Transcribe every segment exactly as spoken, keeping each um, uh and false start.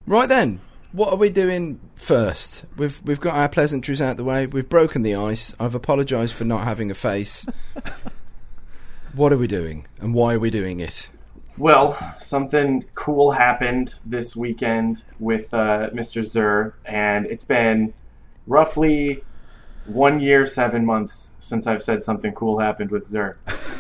Right then, what are we doing first? We've we've got our pleasantries out the way. We've broken the ice. I've apologised for not having a face. What are we doing, and why are we doing it? Well, something cool happened this weekend with uh, Mister Xur, and it's been roughly one year, seven months since I've said something cool happened with Xur.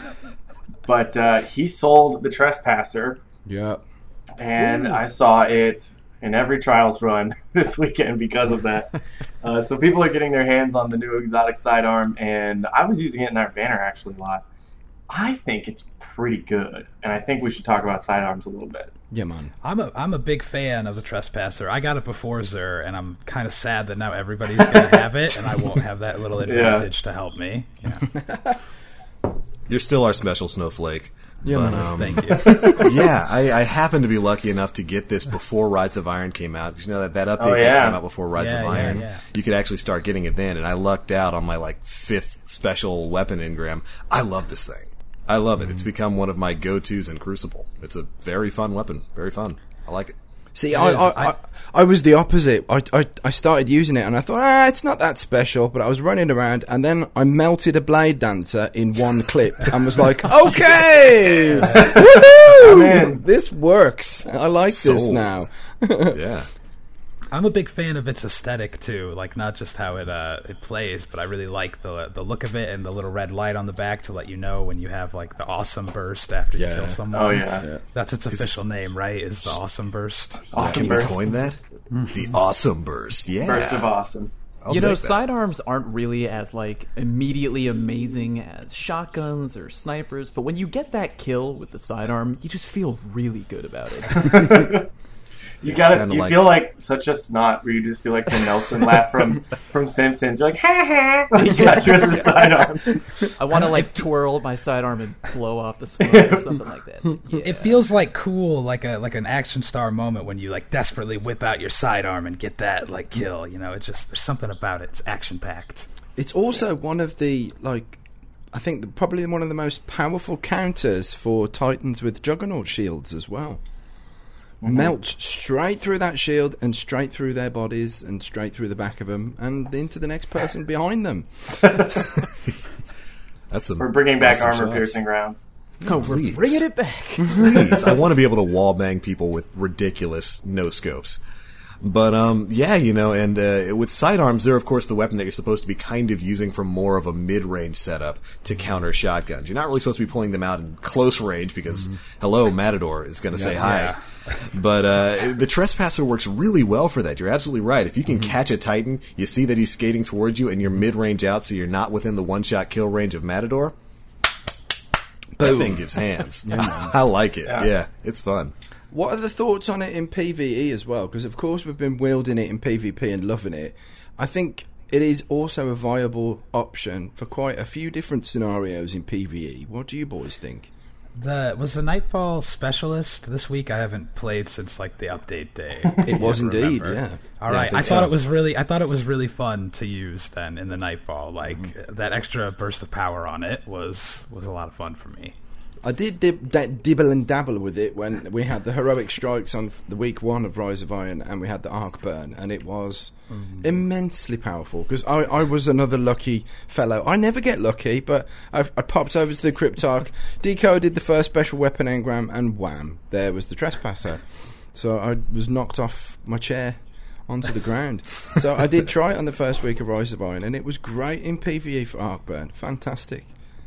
But uh, he sold the Trespasser. Yeah. And Ooh. I saw it in every Trials run this weekend because of that. uh, so people are getting their hands on the new exotic sidearm, and I was using it in our banner actually a lot. I think it's pretty good, and I think we should talk about sidearms a little bit. Yeah, man. I'm a I'm a big fan of the Trespasser. I got it before Xur, and I'm kind of sad that now everybody's going to have it, and I won't have that little advantage yeah. to help me. Yeah. You're still our special snowflake. Yeah, but, man. Um, Thank you. yeah, I, I happened to be lucky enough to get this before Rise of Iron came out. You know that, that update oh, yeah. that came out before Rise yeah, of Iron? Yeah, yeah. You could actually start getting it then, and I lucked out on my like fifth special weapon engram. I love this thing. I love it. It's become one of my go-tos in Crucible. It's a very fun weapon. Very fun. I like it. See, I, I, I, I was the opposite. I, I, I started using it, and I thought, ah, it's not that special. But I was running around, and then I melted a Blade Dancer in one clip, and was like, okay, woohoo! This works. I like Sold. this now. Yeah. I'm a big fan of its aesthetic too, like not just how it uh, it plays, but I really like the the look of it and the little red light on the back to let you know when you have like the awesome burst after yeah. you kill someone. Oh yeah, yeah. That's its official it's, name, right? Is the awesome burst? Awesome Can burst. we coin that? The awesome burst. Yeah. Burst of awesome. I'll you know, take that. sidearms aren't really as like immediately amazing as shotguns or snipers, but when you get that kill with the sidearm, you just feel really good about it. You Yeah, got it. You like... feel like such a snot where you just do like the Nelson laugh from from Simpsons. You're like, ha ha! Like, you got you with the sidearm. I want to like twirl my sidearm and blow off the smoke or something like that. Yeah. It feels like cool, like a like an action star moment when you like desperately whip out your sidearm and get that like kill. You know, it's just there's something about it. It's action packed. It's also one of the like, I think probably one of the most powerful counters for Titans with Juggernaut shields as well. Mm-hmm. Melt straight through that shield and straight through their bodies and straight through the back of them and into the next person behind them. That's some We're bringing back awesome armor-piercing rounds. No, we're Please. bringing it back. Please, I want to be able to wall bang people with ridiculous no scopes. But um, yeah, you know, and uh, with sidearms, they're of course the weapon that you're supposed to be kind of using for more of a mid-range setup to counter shotguns. You're not really supposed to be pulling them out in close range because, mm-hmm. hello, Matador is going to yeah, say hi. Yeah. But uh, the Trespasser works really well for that. You're absolutely right. If you can mm-hmm. catch a Titan, you see that he's skating towards you, and you're mid-range out, so you're not within the one-shot kill range of Matador. Boom. That thing gives hands. Yeah, I like it. Yeah. yeah, it's fun. What are the thoughts on it in PvE as well? Because, of course, we've been wielding it in PvP and loving it. I think it is also a viable option for quite a few different scenarios in PvE. What do you boys think? The Was the Nightfall Specialist this week? I haven't played since, like, the update day. It was indeed, remember. yeah. All yeah, right, I, I thought so. it was really I thought it was really fun to use then in the Nightfall. Like, mm-hmm. that extra burst of power on it was, was a lot of fun for me. I did dib, da, dibble and dabble with it when we had the heroic strikes on the week one of Rise of Iron and we had the arc burn, and it was mm. immensely powerful because I, I was another lucky fellow. I never get lucky, but I, I popped over to the Cryptarch, decoded the first special weapon engram, and wham, there was the Trespasser. So I was knocked off my chair onto the ground. So I did try it on the first week of Rise of Iron, and it was great in PvE for arc burn. Fantastic.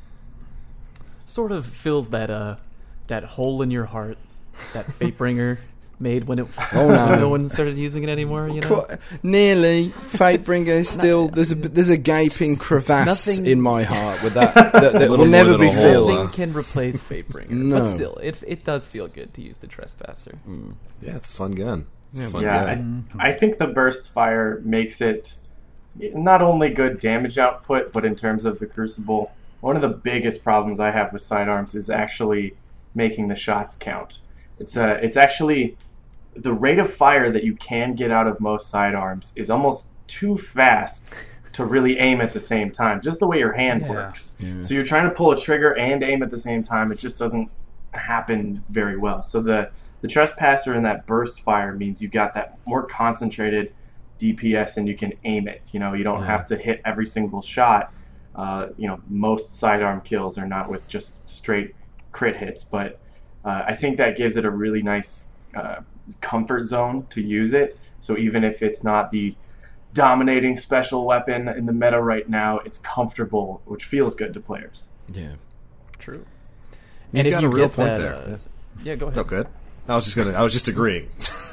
Sort of fills that uh that hole in your heart that Fatebringer made when it oh, no. when no one started using it anymore. You know, nearly Fatebringer is still there's a there's a gaping crevasse Nothing, in my heart with that that, that will never be filled. Nothing can replace Fatebringer, no. but still, it it does feel good to use the Trespasser. Mm. Yeah, it's a fun gun. It's yeah, a fun yeah gun. I, I think the burst fire makes it not only good damage output, but in terms of the Crucible. One of the biggest problems I have with sidearms is actually making the shots count. It's uh, it's actually the rate of fire that you can get out of most sidearms is almost too fast to really aim at the same time. Just the way your hand yeah. works. Yeah. So you're trying to pull a trigger and aim at the same time. It just doesn't happen very well. So the the Trespasser and that burst fire means you got that more concentrated D P S and you can aim it. You know, you don't Yeah. have to hit every single shot. Uh, you know, most sidearm kills are not with just straight crit hits, but uh, I think that gives it a really nice uh, comfort zone to use it. So even if it's not the dominating special weapon in the meta right now, it's comfortable, which feels good to players. Yeah. True. You've and if got you a real get point that, there. uh, Yeah. yeah, go ahead. Oh, good. I was just gonna. I was just agreeing.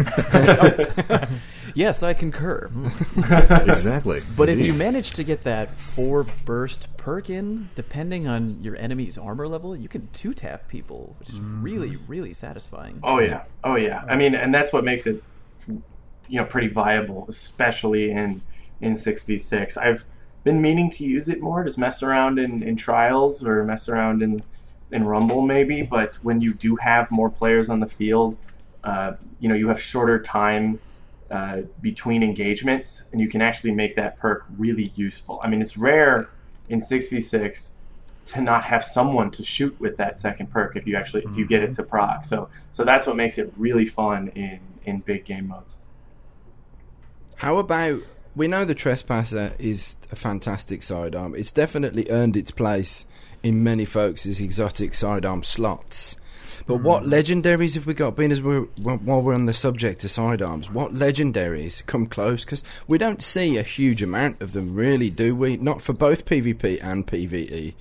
Yes, I concur. Exactly. But if Indeed. you manage to get that four burst perk in, depending on your enemy's armor level, you can two tap people, which is really, really satisfying. Oh yeah, oh yeah. I mean, and that's what makes it, you know, pretty viable, especially in in six v six. I've been meaning to use it more, just mess around in, in trials or mess around in in Rumble maybe. But when you do have more players on the field, uh, you know, you have shorter time uh, between engagements, and you can actually make that perk really useful. I mean, it's rare in six v six to not have someone to shoot with that second perk if you actually if you get it to proc. So so that's what makes it really fun in in big game modes. How about, we know the Trespasser is a fantastic sidearm. It's definitely earned its place in many folks' exotic sidearm slots. But what legendaries have we got? Being as we're, while we're on the subject of sidearms, what legendaries come close? Because we don't see a huge amount of them, really, do we? Not for both PvP and PvE.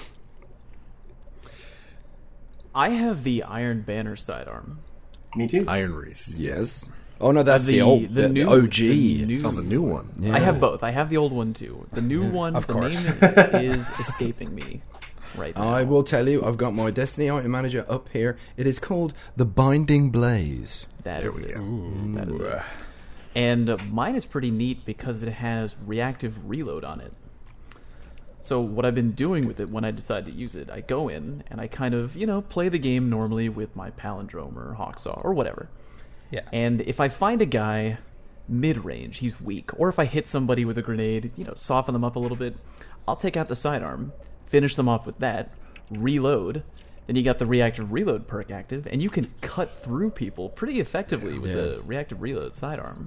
I have the Iron Banner sidearm. Me too. Iron Wreath. Yes. Oh no, that's the, the, old, the, the, new the O G. the new- Oh, the new one. Yeah. I have both. I have the old one too. The new one, of the course. name is escaping me right now. I will tell you, I've got my Destiny Item Manager up here. It is called the Binding Blaze. That There is we it. go. That is it. And uh, mine is pretty neat because it has reactive reload on it. So what I've been doing with it when I decide to use it, I go in and I kind of, you know, play the game normally with my Palindrome or Hawksaw or whatever. Yeah. And if I find a guy mid-range, he's weak, or if I hit somebody with a grenade, you know, soften them up a little bit, I'll take out the sidearm, finish them off with that, reload. Then you got the reactive reload perk active, and you can cut through people pretty effectively with Yeah. the reactive reload sidearm.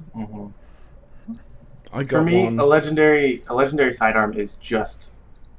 I got For me, one. a legendary a legendary sidearm is just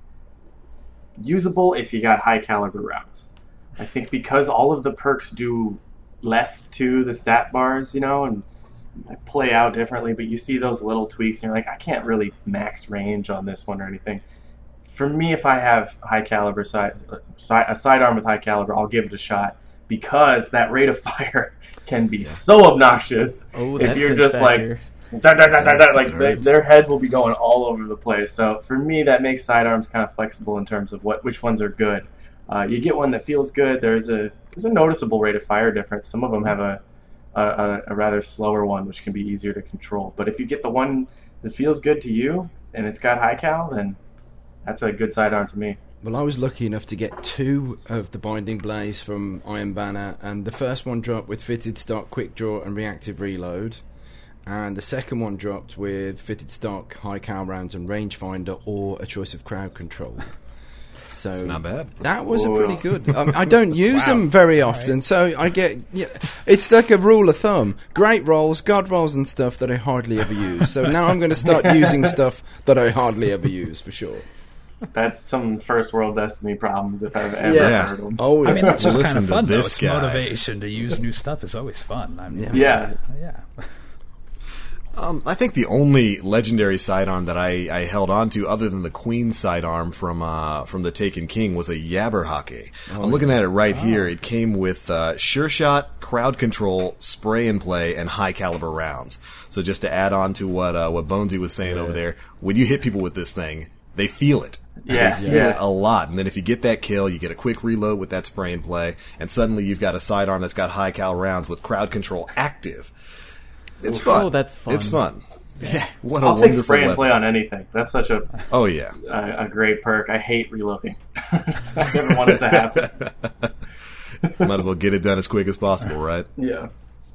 usable if you got high caliber rounds. I think because all of the perks do less to the stat bars, you know, and play out differently, but you see those little tweaks and you're like, I can't really max range on this one or anything. For me, if I have high caliber side, a sidearm with high caliber, I'll give it a shot because that rate of fire can be so obnoxious. Oh, if that you're flinch just factor. like, da, da, da, da, da, Yes, like it they, hurts. their heads will be going all over the place. So for me, that makes sidearms kind of flexible in terms of what which ones are good. Uh, you get one that feels good. There's a there's a noticeable rate of fire difference. Some of them have a a, a rather slower one, which can be easier to control. But if you get the one that feels good to you and it's got high cal, then that's a good sidearm to me. Well, I was lucky enough to get two of the Binding Blaze from Iron Banner, and the first one dropped with fitted stock, quick draw, and reactive reload, and the second one dropped with fitted stock, high cal rounds, and rangefinder, or a choice of crowd control. So It's not bad. that was Oh, a pretty yeah. good. Um, I don't use them very often, so I get. Yeah, it's like a rule of thumb: great rolls, god rolls, and stuff that I hardly ever use. So now I'm going to start using stuff that I hardly ever use for sure. That's some first world Destiny problems if I've ever Yeah. heard them. Oh, yeah. I mean, that's just Listen kind of to fun, though. this It's guy. motivation to use new stuff is always fun. I mean, Yeah. yeah. Um, I think the only legendary sidearm that I, I held on to, other than the Queen sidearm from uh, from the Taken King, was a Yabberhocky. I'm looking at it right here. It came with uh, sure shot, crowd control, spray and play, and high caliber rounds. So just to add on to what uh, what Bonesy was saying over there, when you hit people with this thing, they feel it. Yeah, They feel yeah. it a lot. And then if you get that kill, you get a quick reload with that spray and play, and suddenly you've got a sidearm that's got high cal rounds with crowd control active. It's fun. Oh, that's fun. It's fun. Yeah, what a I'll take wonderful spray and weapon. play on anything. That's such a Oh yeah. a, a great perk. I hate reloading. I never want it to happen. Might as well get it done as quick as possible, right? Yeah.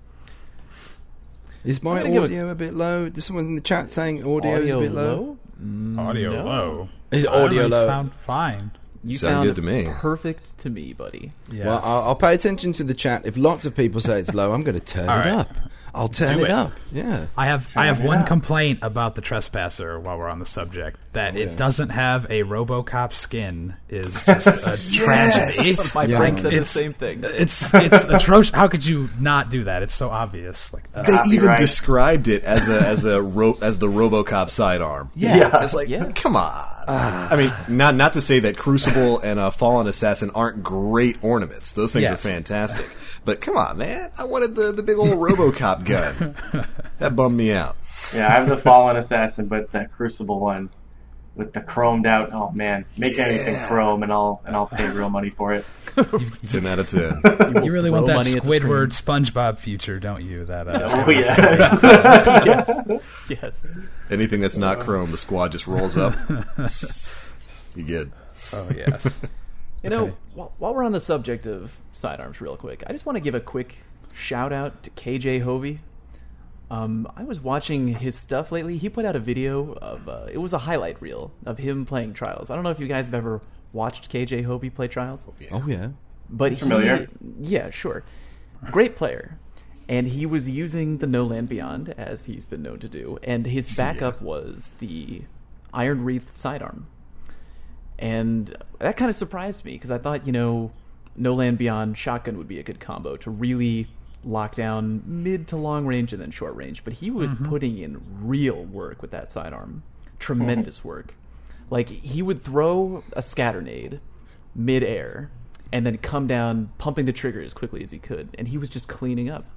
Is my I'm gonna give audio a bit low? There's someone in the chat saying audio, is a bit low. Audio No. low. Is I don't audio really low? Sound fine. You Sound sound good to me. perfect to me, buddy. Yeah. Well, I'll, I'll pay attention to the chat. If lots of people say it's low, I'm going to turn All it right. up. I'll turn Do it it. up. Yeah. I have Turn I have it one up. complaint about the Trespasser while we're on the subject. That Oh, it yeah. doesn't have a RoboCop skin is just a tragedy. My Yeah. friend said the It's- same thing. It's it's atrocious. How could you not do that? It's so obvious. Like uh, They even Copyright. described it as a as a ro- as the RoboCop sidearm. Yeah. It's like, Yeah. come on. I mean, not not to say that Crucible and uh, Fallen Assassin aren't great ornaments. Those things Yes. are fantastic. But come on, man. I wanted the, the big old RoboCop gun. That bummed me out. Yeah, I have the Fallen Assassin, but the Crucible one with the chromed out. Oh man, make anything chrome, and I'll and I'll pay real money for it. ten out of ten. you really want throw that money at the Squidward SpongeBob future, don't you? That uh, Oh yeah. yes. Yes. Anything that's not chrome, the squad just rolls up. You good. oh yes. You know, Okay. while, while we're on the subject of sidearms, real quick, I just want to give a quick shout out to K J Hovey. Um, I was watching his stuff lately. He put out a video of uh, it was a highlight reel of him playing Trials. I don't know if you guys have ever watched K J Hovey play Trials, Oh, yeah. but he, Familiar. yeah, sure, great player. And he was using the No Land Beyond, as he's been known to do, and his backup was the Iron Wreath sidearm. And that kind of surprised me, because I thought, you know, No Land Beyond shotgun would be a good combo to really lock down mid to long range and then short range. But he was putting in real work with that sidearm. Tremendous work. Like, he would throw a scatter nade mid-air and then come down pumping the trigger as quickly as he could. And he was just cleaning up.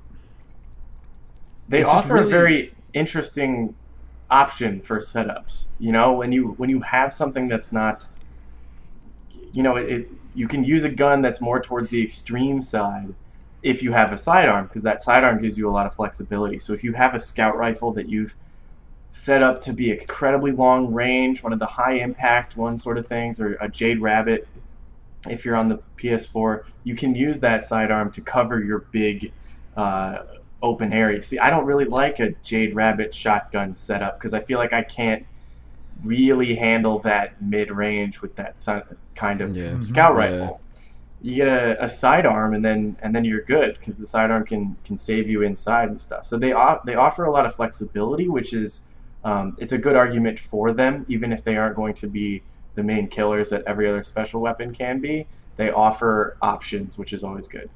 They It's just offer really- a very interesting option for setups. You know, when you when you have something that's not, you know, it, it you can use a gun that's more towards the extreme side if you have a sidearm, because that sidearm gives you a lot of flexibility. So if you have a scout rifle that you've set up to be incredibly long range, one of the high impact one sort of things, or a Jade Rabbit, if you're on the P S four, you can use that sidearm to cover your big uh, open area. See, I don't really like a Jade Rabbit shotgun setup because I feel like I can't really handle that mid-range with that si- kind of Yeah. scout Mhm. rifle. You get a, a sidearm and then and then you're good, because the sidearm can can save you inside and stuff. So they off, they offer a lot of flexibility, which is um, it's a good argument for them, even if they aren't going to be the main killers that every other special weapon can be. They offer options, which is always good.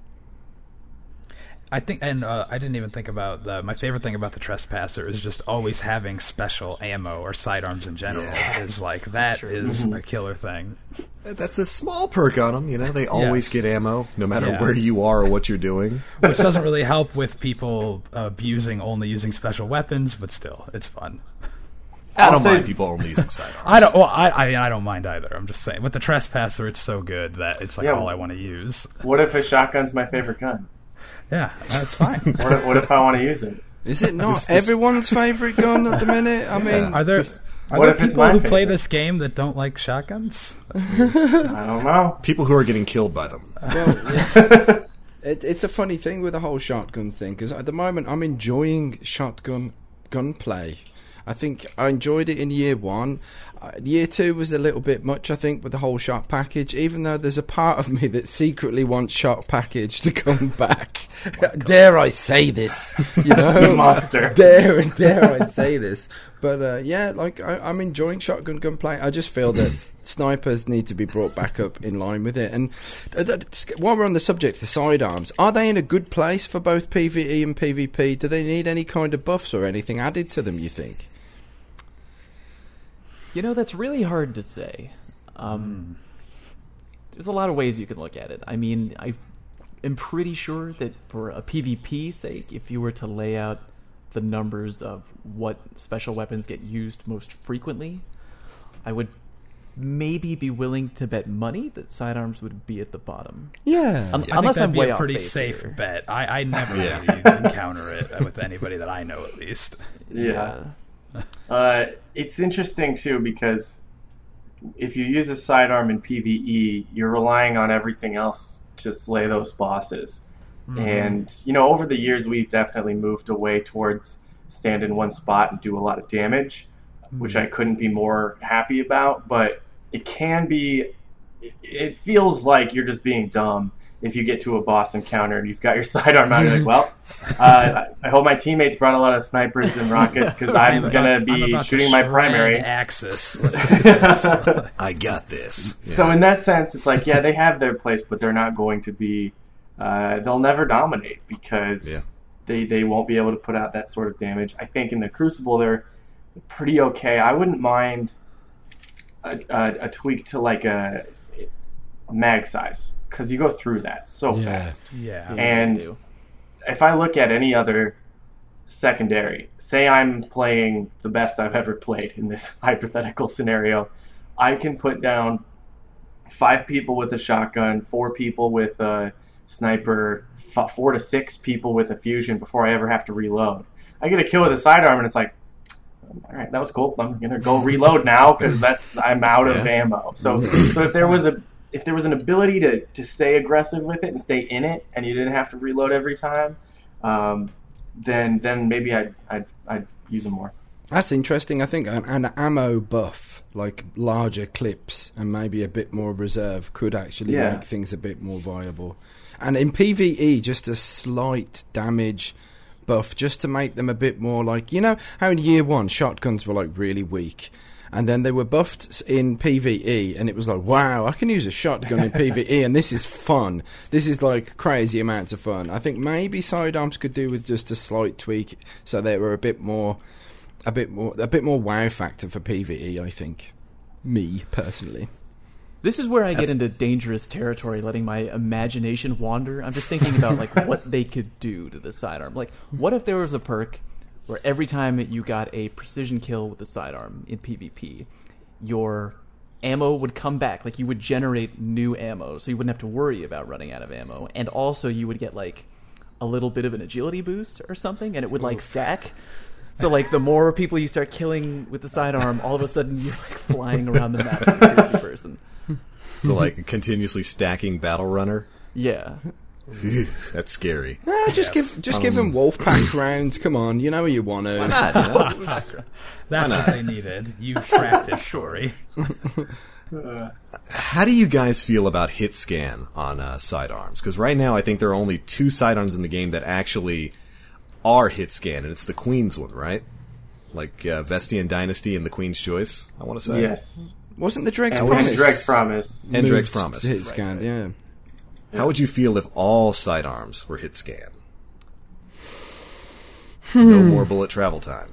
I think, and uh, I didn't even think about the. My favorite thing about the Trespasser is just always having special ammo or sidearms in general. Is like that is a killer thing. That's a small perk on them. You know, they always Yes. get ammo, no matter Yeah. where you are or what you're doing. Which doesn't really help with people abusing only using special weapons, but still, it's fun. I don't I'll say- mind people only using sidearms. I don't. Well, I, I I don't mind either. I'm just saying with the Trespasser, it's so good that it's like Yeah. all I want to use. What if a shotgun's my favorite gun? Yeah, that's fine. What if, what if I want to use it? Is it not This- this- everyone's favourite gun at the minute? I mean, Are there This- are What there if it's people my who play favorite? this game that don't like shotguns? I don't know. People who are getting killed by them. well, yeah. it, it's a funny thing with the whole shotgun thing, because at the moment I'm enjoying shotgun gunplay. I think I enjoyed it in year one. Uh, year two was a little bit much, I think, with the whole shot package, even though there's a part of me that secretly wants shot package to come back. Dare I say this? You know? Monster. Dare, dare I say this? But uh, yeah, like I, I'm enjoying shotgun gunplay. I just feel that snipers need to be brought back up in line with it. And uh, that- while we're on the subject of sidearms, are they in a good place for both PvE and PvP? Do they need any kind of buffs or anything added to them, you think? You know, that's really hard to say. Um, There's a lot of ways you can look at it. I mean, I am pretty sure that for a PvP sake, if you were to lay out the numbers of what special weapons get used most frequently, I would maybe be willing to bet money that sidearms would be at the bottom. Yeah. Un- I think Unless that'd I'm be way a off pretty base safe here. bet. I, I never Yeah. really encounter it with anybody that I know, at least. Yeah. Uh, it's interesting too, because if you use a sidearm in PvE, you're relying on everything else to slay those bosses. Mm-hmm. And you know, over the years, we've definitely moved away towards stand in one spot and do a lot of damage, which I couldn't be more happy about. But it can be, it, it feels like you're just being dumb if you get to a boss encounter and you've got your sidearm out. You're like, well, uh, I hope my teammates brought a lot of snipers and rockets because I'm, I'm going to be shooting my primary. Axis. I got this. Yeah. So in that sense, it's like, yeah, they have their place, but they're not going to be, uh, they'll never dominate because Yeah. they, they won't be able to put out that sort of damage. I think in the Crucible, they're pretty okay. I wouldn't mind a, a, a tweak to like a, a mag size because you go through that so Yeah. fast. Yeah. And I do. if I look at any other secondary, say I'm playing the best I've ever played in this hypothetical scenario, I can put down five people with a shotgun, four people with a sniper, f- four to six people with a fusion before I ever have to reload. I get a kill with a sidearm, and it's like, all right, that was cool. I'm gonna go reload now because that's I'm out of Yeah. ammo. So, so if there was a if there was an ability to, to stay aggressive with it and stay in it, and you didn't have to reload every time, um, then then maybe I'd, I'd I'd use them more. That's interesting. I think an, an ammo buff, like larger clips and maybe a bit more reserve, could actually Yeah. make things a bit more viable. And in PvE, just a slight damage buff, just to make them a bit more like, you know how in year one shotguns were like really weak, and then they were buffed in PvE, and it was like, wow, I can use a shotgun in PvE, and this is fun. This is like crazy amounts of fun. I think maybe sidearms could do with just a slight tweak, so they were a bit more. A bit more, a bit more wow factor for PvE. I think, me personally. This is where I get into dangerous territory, letting my imagination wander. I'm just thinking about like what they could do to the sidearm. Like, what if there was a perk where every time you got a precision kill with the sidearm in PvP, your ammo would come back. Like, you would generate new ammo, so you wouldn't have to worry about running out of ammo. And also, you would get like a little bit of an agility boost or something, and it would like stack. So, like, the more people you start killing with the sidearm, all of a sudden you're, like, flying around the map like a crazy person. So, like, a continuously stacking battle runner. Yeah. That's scary. Ah, just Yes. give, just give them wolf pack rounds. Come on, you know you want to. Not, you know? That's not? what they needed. You trapped it, Story. How do you guys feel about hit scan on uh, sidearms? Because right now I think there are only two sidearms in the game that actually are hit scan, and it's the Queen's one, right? Like uh, Vestian Dynasty and the Queen's Choice, I want to say. Yes. Wasn't the Drake's And Promise? Drake's Promise. And Drake's moved Promise. to hit scan, yeah. How would you feel if all sidearms were hit scan? Hmm. No more bullet travel time.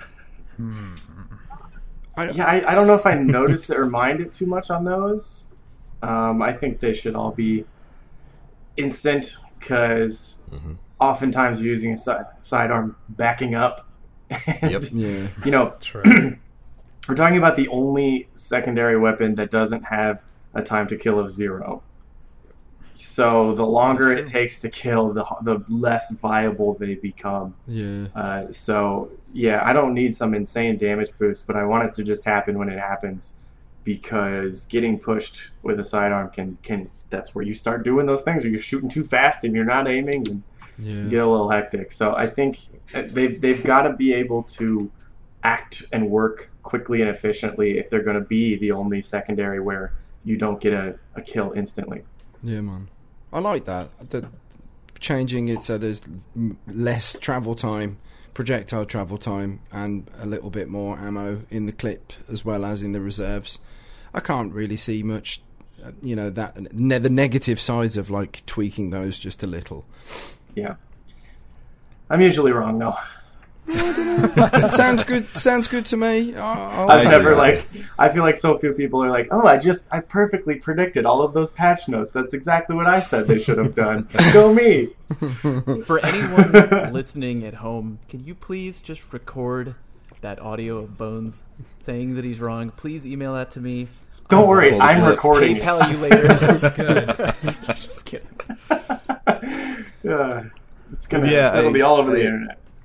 I, Yeah, I, I don't know if I notice it or mind it too much on those. Um, I think they should all be instant because Mhm. oftentimes you're using a si- sidearm backing up. And, Yep. yeah. You know, True. we're talking about the only secondary weapon that doesn't have a time to kill of zero. So the longer it That's true. takes to kill, the the less viable they become. Yeah. Uh, so yeah, I don't need some insane damage boost, but I want it to just happen when it happens, because getting pushed with a sidearm can can that's where you start doing those things where you're shooting too fast and you're not aiming and Yeah. you get a little hectic. So I think they've they've got to be able to act and work quickly and efficiently if they're going to be the only secondary where you don't get a, a kill instantly. Yeah, man. I like that. The, changing it so there's m- less travel time, projectile travel time, and a little bit more ammo in the clip as well as in the reserves. I can't really see much, uh, you know, that ne- the negative sides of like tweaking those just a little. Yeah. I'm usually wrong though. sounds good. Sounds good to me. I'll, I've I'll never take like. I feel like so few people are like, "Oh, I just I perfectly predicted all of those patch notes. That's exactly what I said they should have done." Go me. For anyone listening at home, can you please just record that audio of Bones saying that he's wrong? Please email that to me. Don't worry, pull the I'm clip. recording. it. PayPal you later. Good. Just kidding. Yeah, it's gonna. Yeah, it'll I- be all over I- the internet.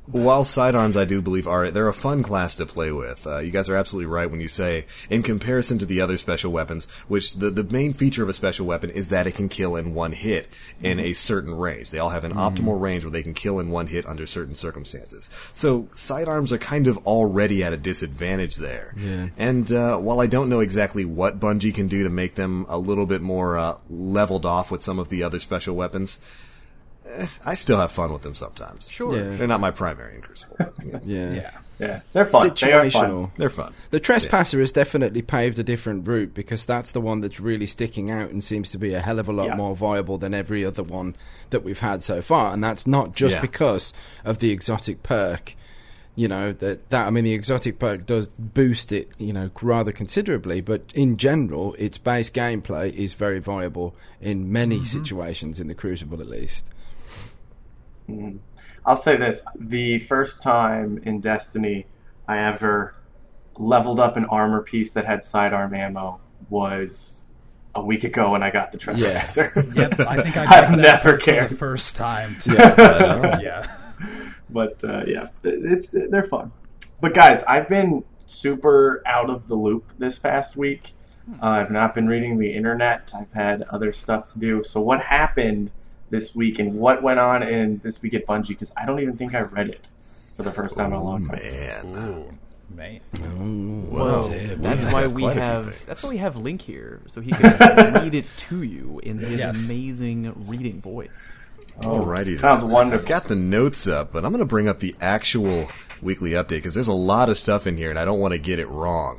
While sidearms, I do believe, are they're a fun class to play with. Uh, you guys are absolutely right when you say, in comparison to the other special weapons, which the, the main feature of a special weapon is that it can kill in one hit in a certain range. They all have an mm. optimal range where they can kill in one hit under certain circumstances. So sidearms are kind of already at a disadvantage there. Yeah. And uh, while I don't know exactly what Bungie can do to make them a little bit more uh, leveled off with some of the other special weapons, I still have fun with them sometimes. Sure. Yeah. They're not my primary in Crucible. But, yeah. Yeah. Yeah. Yeah, they're fun. They are fun. Situational. They're fun. The Trespasser has definitely paved a different route because that's the one that's really sticking out and seems to be a hell of a lot Yeah. more viable than every other one that we've had so far. And that's not just Yeah. because of the exotic perk. You know, that, that I mean, the exotic perk does boost it, you know, rather considerably. But in general, its base gameplay is very viable in many mm-hmm. situations, in the Crucible at least. Mm. I'll say this. The first time in Destiny I ever leveled up an armor piece that had sidearm ammo was a week ago when I got the Trespasser. Yeah. Yep, I think I I've got that never for cared. the first time. Too. Yeah. yeah. But uh, yeah, it's they're fun. But guys, I've been super out of the loop this past week. Uh, I've not been reading the internet. I've had other stuff to do. So what happened this week and what went on in this week at Bungie? Because I don't even think I read it for the first time in a long time. Man. Ooh, man. Well, damn, that's we why have we quite a few have things. that's why we have Link here, so he can read it to you in his Yes. amazing reading voice. Alrighty. Sounds then. wonderful. I've got the notes up, but I'm going to bring up the actual weekly update because there's a lot of stuff in here and I don't want to get it wrong.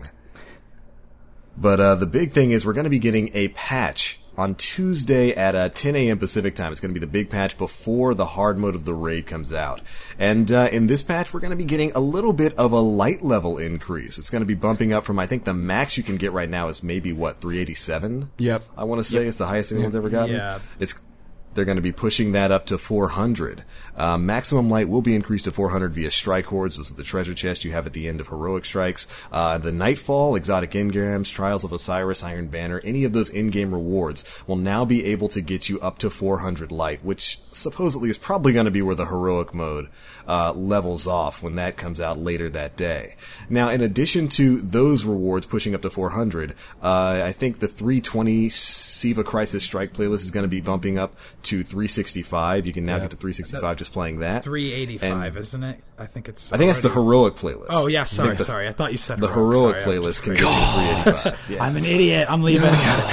But uh, the big thing is we're going to be getting a patch on Tuesday at uh, ten a.m. Pacific time. It's going to be the big patch before the hard mode of the raid comes out. And uh, in this patch, we're going to be getting a little bit of a light level increase. It's going to be bumping up from, I think the max you can get right now is maybe, what, three eighty-seven? Yep. I want to say it's the highest anyone's ever gotten. Yeah. It's They're going to be pushing that up to four hundred. Uh, maximum light will be increased to four hundred via strike hordes. Those are the treasure chests you have at the end of heroic strikes. Uh, the Nightfall, exotic engrams, Trials of Osiris, Iron Banner, any of those in-game rewards will now be able to get you up to four hundred light, which supposedly is probably going to be where the heroic mode uh, levels off when that comes out later that day. Now, in addition to those rewards pushing up to four hundred, uh, I think the three twenty Siva Crisis Strike playlist is going to be bumping up to three sixty-five. You can now Yeah. get to three sixty-five just playing that. three eighty-five, And- isn't it? I think it's. I think that's the already- heroic playlist. Oh yeah, I sorry, think the, sorry. I thought you said The heroic. heroic Sorry, I'm playlist just can crazy. get you three eighty-five. Yeah. I'm an idiot. I'm leaving.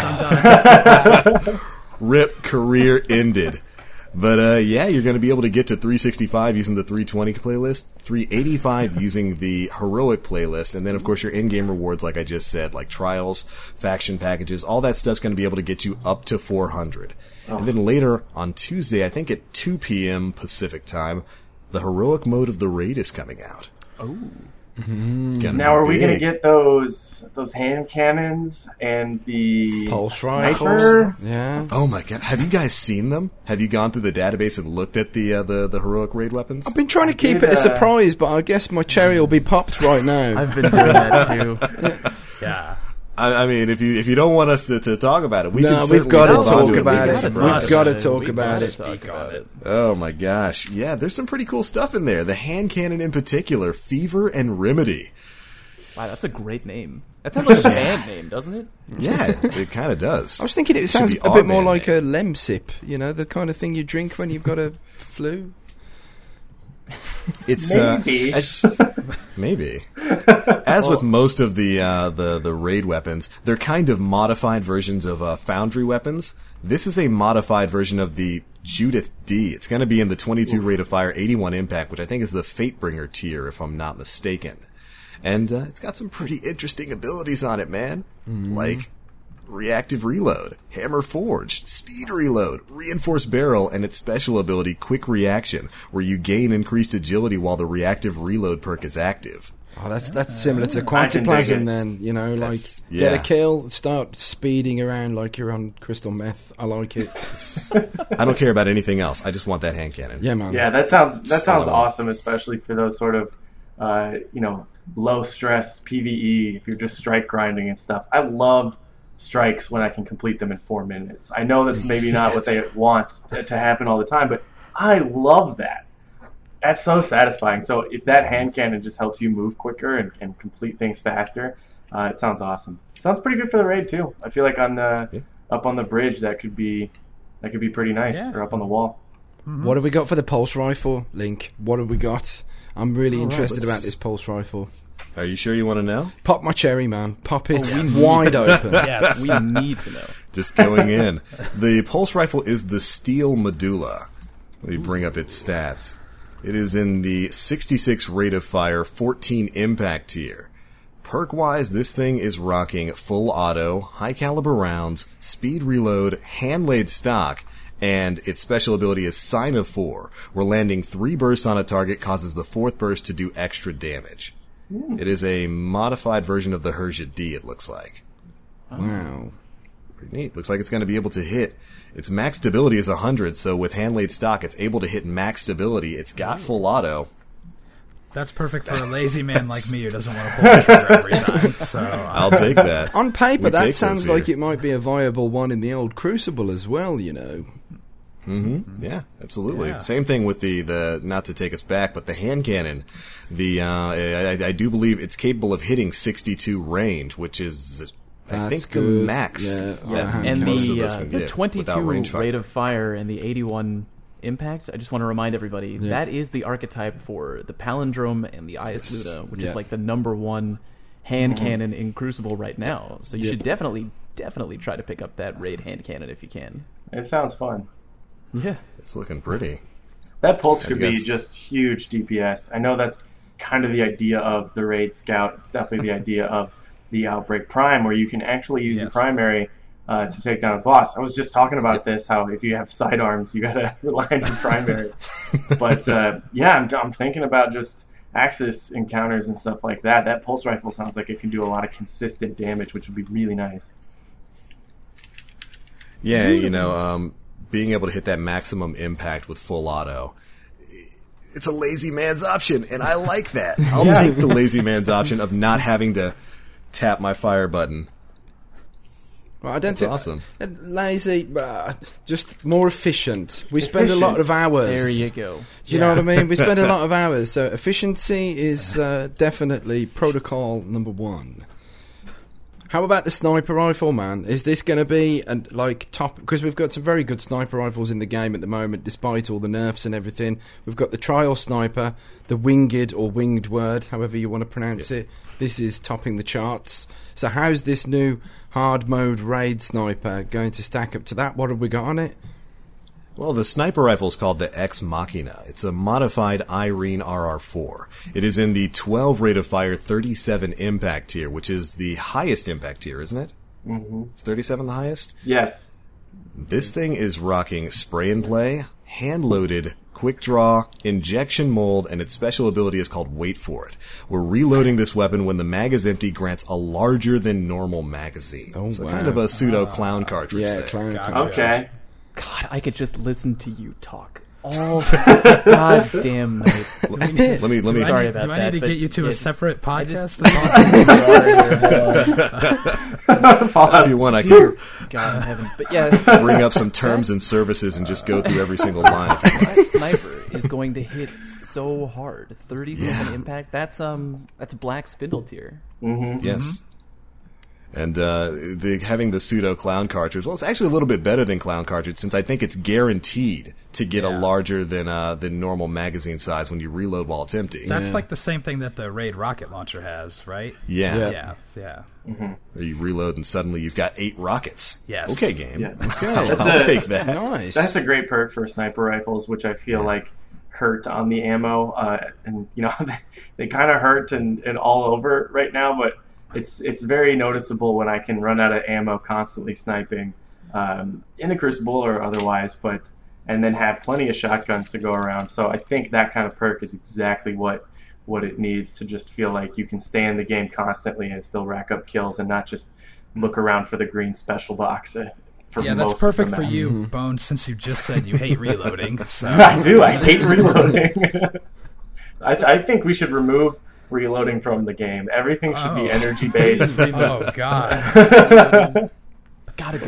I'm done. Rip, career ended. But uh, yeah, you're going to be able to get to three sixty-five using the three twenty playlist, three eighty-five using the heroic playlist, and then of course your in-game rewards, like I just said, like trials, faction packages, all that stuff's going to be able to get you up to four hundred. Oh. And then later on Tuesday, I think at two p.m. Pacific time, the heroic mode of the raid is coming out. Oh. Mm-hmm. Now, are we going to get those those hand cannons and the Pulse sniper? rifles. Yeah. Oh my god! Have you guys seen them? Have you gone through the database and looked at the uh, the the heroic raid weapons? I've been trying to keep did, it a uh, surprise, but I guess my cherry will be popped right now. I've been doing that too. Yeah. I, I mean, if you if you don't want us to, to talk about it, we No, can we've certainly got to hold on talk to it. about We it. can We've surprise got to it. talk We've about gotta it. talk Speak about on it. it. Oh my gosh, yeah, there's some pretty cool stuff in there. The hand cannon in particular, Fever and Remedy. Wow, that's a great name. That sounds like a band name, doesn't it? Yeah, it kind of does. I was thinking it Should sounds be a our bit more band like name. a Lemsip, you know, the kind of thing you drink when you've got a flu. It's uh, Maybe. as, maybe. As with most of the uh, the the raid weapons, they're kind of modified versions of uh, Foundry weapons. This is a modified version of the Judith D. It's going to be in the twenty-two rate of fire, eighty-one impact, which I think is the Fatebringer tier, if I'm not mistaken. And uh, it's got some pretty interesting abilities on it, man. Mm-hmm. Like reactive reload, hammer forge, speed reload, reinforced barrel, and its special ability, quick reaction, where you gain increased agility while the reactive reload perk is active. Oh, that's that's similar to I can dig Quantiplasm it. then, you know, like That's- get yeah. a kill, start speeding around like you're on crystal meth. I like it. I don't care about anything else. I just want that hand cannon. Yeah, man. Yeah, that sounds that sounds So- awesome, especially for those sort of uh, you know low stress PvE. If you're just strike grinding and stuff, I love strikes when I can complete them in four minutes. I know that's maybe not what they want to happen all the time, but I love that. That's so satisfying. So if that hand cannon just helps you move quicker and, and complete things faster, uh, it sounds awesome. Sounds pretty good for the raid too. I feel like on the Yeah. up on the bridge that could be that could be pretty nice, Yeah. or up on the wall. Mm-hmm. What have we got for the pulse rifle, Link? What have we got? I'm really All right, interested let's- about this pulse rifle. Are you sure you want to know? Pop my cherry, man. Pop it Oh, we wide open. Yes. We need to know. Just going in. The pulse rifle is the Steel Medulla. Let me bring up its stats. It is in the sixty-six rate of fire, fourteen impact tier. Perk-wise, this thing is rocking full auto, high caliber rounds, speed reload, hand-laid stock, and its special ability is Sign of Four, where landing three bursts on a target causes the fourth burst to do extra damage. It is a modified version of the Herja D, it looks like. Wow. Pretty neat. Looks like it's going to be able to hit. Its max stability is one hundred, so with hand-laid stock, it's able to hit max stability. It's got full auto. That's perfect for a lazy man like me who doesn't want to pull the trigger every time. So uh, I'll take that. On paper, We that take sounds those here. like it might be a viable one in the old Crucible as well, you know. Mm-hmm. Yeah, absolutely. Yeah. Same thing with the, the, not to take us back, but the hand cannon. The, uh, I, I do believe it's capable of hitting sixty-two range, which is, I That's think, the good. max Yeah, that yeah. And most the, of us uh, can the get twenty-two without range rate fire. of fire and the eighty-one impact, I just want to remind everybody, that is the archetype for the Palindrome and the Ias Luda, which Yeah. is like the number one hand cannon in Crucible right now. So you Yep. should definitely, definitely try to pick up that raid hand cannon if you can. It sounds fun. Yeah. It's looking pretty. That pulse Have could you be guys- just huge D P S. I know that's kind of the idea of the Raid Scout. It's definitely the idea of the Outbreak Prime, where you can actually use your Yes. primary uh, to take down a boss. I was just talking about this, how if you have sidearms, you gotta rely on your primary. But uh, yeah, I'm, I'm thinking about just Axis encounters and stuff like that. That pulse rifle sounds like it can do a lot of consistent damage, which would be really nice. Yeah, you know, um, being able to hit that maximum impact with full auto. It's a lazy man's option, and I like that. I'll Yeah. take the lazy man's option of not having to tap my fire button. Well, I don't That's think awesome. uh, lazy, uh, just more efficient. We spend a lot of hours. There you go. Do you know what I mean? We spend a lot of hours, so efficiency is uh, definitely protocol number one. How about the sniper rifle, man? Is this going to be an, like top? Because we've got some very good sniper rifles in the game at the moment, despite all the nerfs and everything. We've got the trial sniper, the winged or winged word, however you want to pronounce it. This is topping the charts. So how's this new hard mode raid sniper going to stack up to that? What have we got on it? Well, the sniper rifle is called the Ex Machina. It's a modified Irene R R four. It is in the twelve rate of fire, thirty-seven impact tier, which is the highest impact tier, isn't it? Mm-hmm. Is thirty-seven the highest? Yes. This thing is rocking spray and play, hand-loaded, quick draw, injection mold, and its special ability is called Wait For It. We're reloading this weapon when the mag is empty, grants a larger than normal magazine. Oh, so wow. kind of a pseudo clown cartridge Yeah, there. clown. Gotcha. cartridge. Okay. God, I could just listen to you talk all goddamn night. Let me, let me. Do I Sorry need, about do I that, need to but get you to a it's- separate I podcast? just- If you want, I can God in heaven. But yeah, bring up some terms and services and just go through every single line. If you want. that sniper is going to hit so hard. thirty-seven impact. That's um, that's black spindle tier. Mm-hmm. Yes. And uh, the, having the pseudo clown cartridge, well, it's actually a little bit better than clown cartridge, since I think it's guaranteed to get a Yeah. larger than uh, than normal magazine size when you reload while it's empty. That's Yeah. like the same thing that the Raid rocket launcher has, right? yeah. Yeah. Yeah, yeah. Or you reload and suddenly you've got eight rockets. Yes. Okay, game. Yeah. Okay. I'll a- take that. Nice. That's a great perk for sniper rifles, which I feel like hurt on the ammo. Uh, and, you know, they, they kind of hurt and, and all over right now, but it's it's very noticeable when I can run out of ammo constantly sniping um, in the Crucible or otherwise, but and then have plenty of shotguns to go around. So I think that kind of perk is exactly what what it needs to just feel like you can stay in the game constantly and still rack up kills and not just look around for the green special box. uh, For Yeah, most that's of perfect the for map. you, Mm-hmm. Bones, since you just said you hate reloading. So I do. I hate reloading. I, I think we should remove reloading from the game. Everything should be Oh. energy based. Oh, God. Gotta go.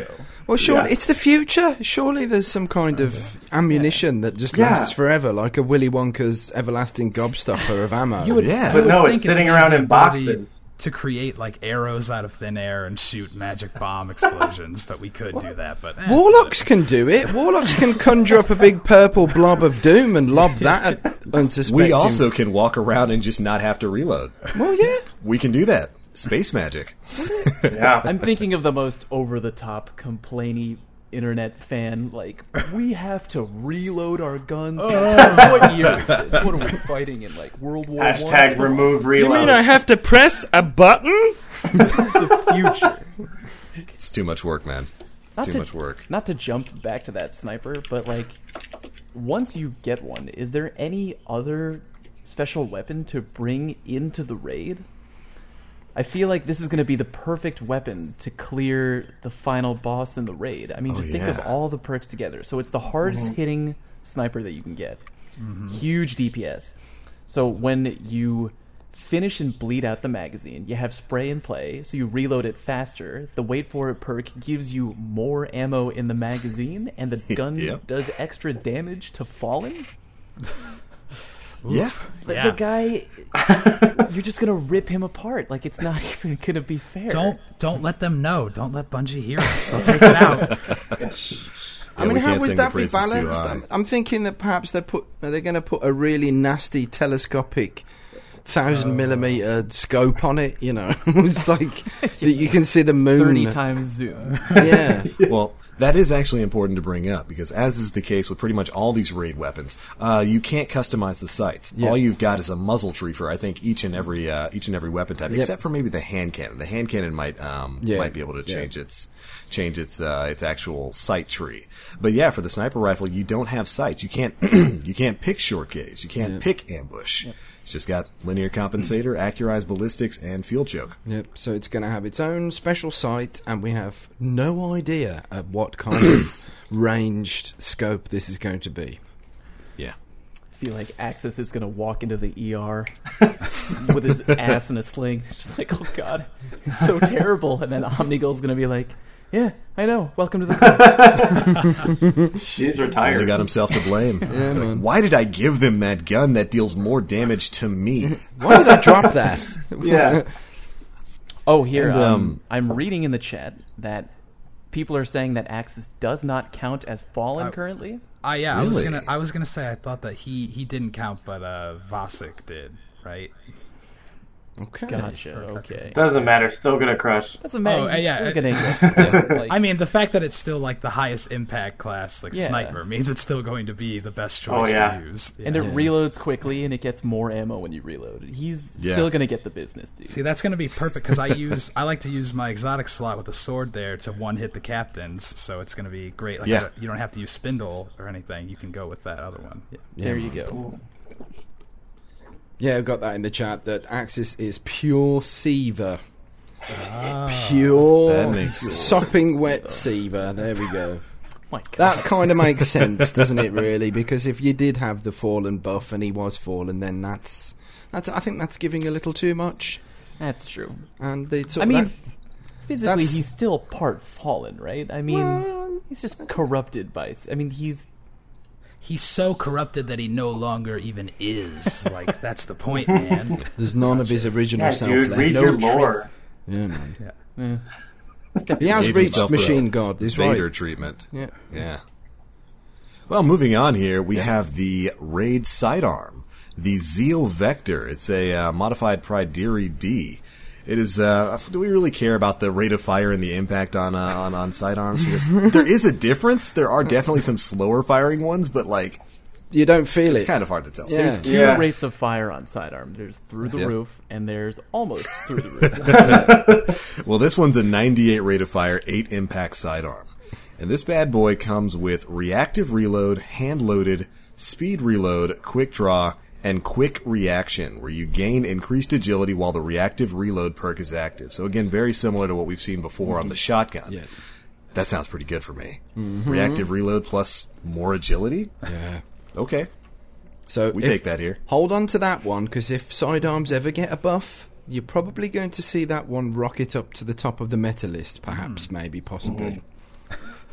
Well, surely Yeah. it's the future. Surely there's some kind of ammunition that just Yeah. lasts forever, like a Willy Wonka's everlasting gobstopper of ammo. You would, Yeah. you But would no, think it's if sitting you around had in the ability boxes. to create like arrows out of thin air and shoot magic bomb explosions that we could do that, but eh, Warlocks can do it. Warlocks can conjure up a big purple blob of doom and lob that at unsuspecting. We also can walk around and just not have to reload. Well, yeah. We can do that. Space magic. Yeah. I'm thinking of the most over-the-top, complainy internet fan. Like, we have to reload our guns. What year is this? What are we fighting in, like, World War One? Hashtag remove You reload. mean I have to press a button? The future. It's too much work, man. Not Too to, much work. Not to jump back to that sniper, but like, once you get one, is there any other special weapon to bring into the raid? I feel like this is going to be the perfect weapon to clear the final boss in the raid. I mean, Oh, just think of yeah. all the perks together. So it's the hardest hitting sniper that you can get. Huge D P S. So when you finish and bleed out the magazine, you have spray and play, so you reload it faster. The wait for it perk gives you more ammo in the magazine, and the gun Yep. does extra damage to Fallen. Yeah. The, Yeah. the guy, you're just gonna rip him apart. Like, it's not even gonna be fair. don't don't let them know. Don't let Bungie hear us. They'll take it out. I Yeah, mean, we how can't would sing the that be praises too balanced? high. I'm, I'm thinking that perhaps they put they're going to put a really nasty telescopic thousand millimeter scope on it. You know, it's like that you can see the moon. thirty times zoom. Yeah. Well, that is actually important to bring up because, as is the case with pretty much all these raid weapons, uh, you can't customize the sights. Yeah. All you've got is a muzzle tree for I think each and every uh, each and every weapon type, Yep. except for maybe the hand cannon. The hand cannon might um, Yeah. might be able to Yeah. change its change its uh, its actual sight tree. But yeah, for the sniper rifle, you don't have sights. You can't you can't pick short gaze. You can't pick ambush. It's just got linear compensator, accurized ballistics, and field choke. Yep. So it's going to have its own special sight, and we have no idea of what kind of ranged scope this is going to be. Yeah. I feel like Axis is gonna walk into the E R with his ass in a sling. It's just like, oh god, it's so terrible. And then Omnigul's gonna be like, yeah, I know. Welcome to the club. She's Only retired. got himself to blame. It's like, man. why did I give them that gun that deals more damage to me? Why did I drop that? Yeah. Oh, here, And, um, um, I'm reading in the chat that people are saying that Axis does not count as fallen Uh, currently. Uh, yeah, I was Really? gonna I was gonna say I thought that he he didn't count, but uh, Vasek did, right? Okay. Gotcha. Okay. Doesn't matter. Still gonna crush. Doesn't matter. Oh, he's yeah, still it- gonna get, like, I mean, the fact that it's still like the highest impact class, like Yeah. sniper, means it's still going to be the best choice Oh, yeah. to use. and Yeah. it reloads quickly, and it gets more ammo when you reload it. He's Yeah. still gonna get the business, dude. See, that's going to be perfect because I use I like to use my exotic slot with a sword there to one hit the captains, so it's going to be great. Like, Yeah. I don't- you don't have to use spindle or anything. You can go with that other one. Yeah. There you go. Yeah, I've got that in the chat that Axis is pure Seaver. Pure That makes sense. sopping wet Seaver. There we go. My God. That kind of makes sense, doesn't it? Really, because if you did have the fallen buff and he was fallen, then that's that's. I think that's giving a little too much. That's true. And they sort I of mean, that- physically, that's- he's still part fallen, right? I mean, Well- he's just corrupted by. s- I mean, he's He's so corrupted that he no longer even is. Like, that's the point, man. there's none of his original Yeah, self dude. left. Read No your trans- lore. Yeah, man. eh. He has Gave reached himself the Machine God. He's Vader right. treatment. Yeah. Yeah. Well, moving on here, we have the Raid Sidearm, the Zeal Vector. It's a uh, modified Prideri D. It is. Uh, do we really care about the rate of fire and the impact on uh, on on sidearms? Because there is a difference. There are definitely some slower firing ones, but like You don't feel it's it. kind of hard to tell. Yeah. two Yeah. rates of fire on sidearm. There's through the Yeah. roof, and there's almost through the roof. Well, this one's a ninety-eight rate of fire, eight impact sidearm. And this bad boy comes with reactive reload, hand loaded, speed reload, quick draw, and quick reaction, where you gain increased agility while the reactive reload perk is active. So again, very similar to what we've seen before on the shotgun. Yeah. That sounds pretty good for me. Reactive reload plus more agility? Yeah. Okay, So we if- take that here. Hold on to that one, because if sidearms ever get a buff, you're probably going to see that one rocket up to the top of the meta list, perhaps, maybe, possibly.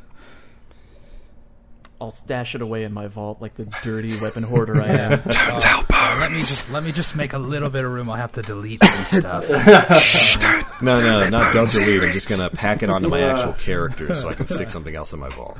I'll stash it away in my vault like the dirty weapon hoarder I am. Uh, let me just let me just make a little bit of room. I'll have to delete some stuff. No, no, not don't delete. I'm just gonna pack it onto my actual character so I can stick something else in my vault.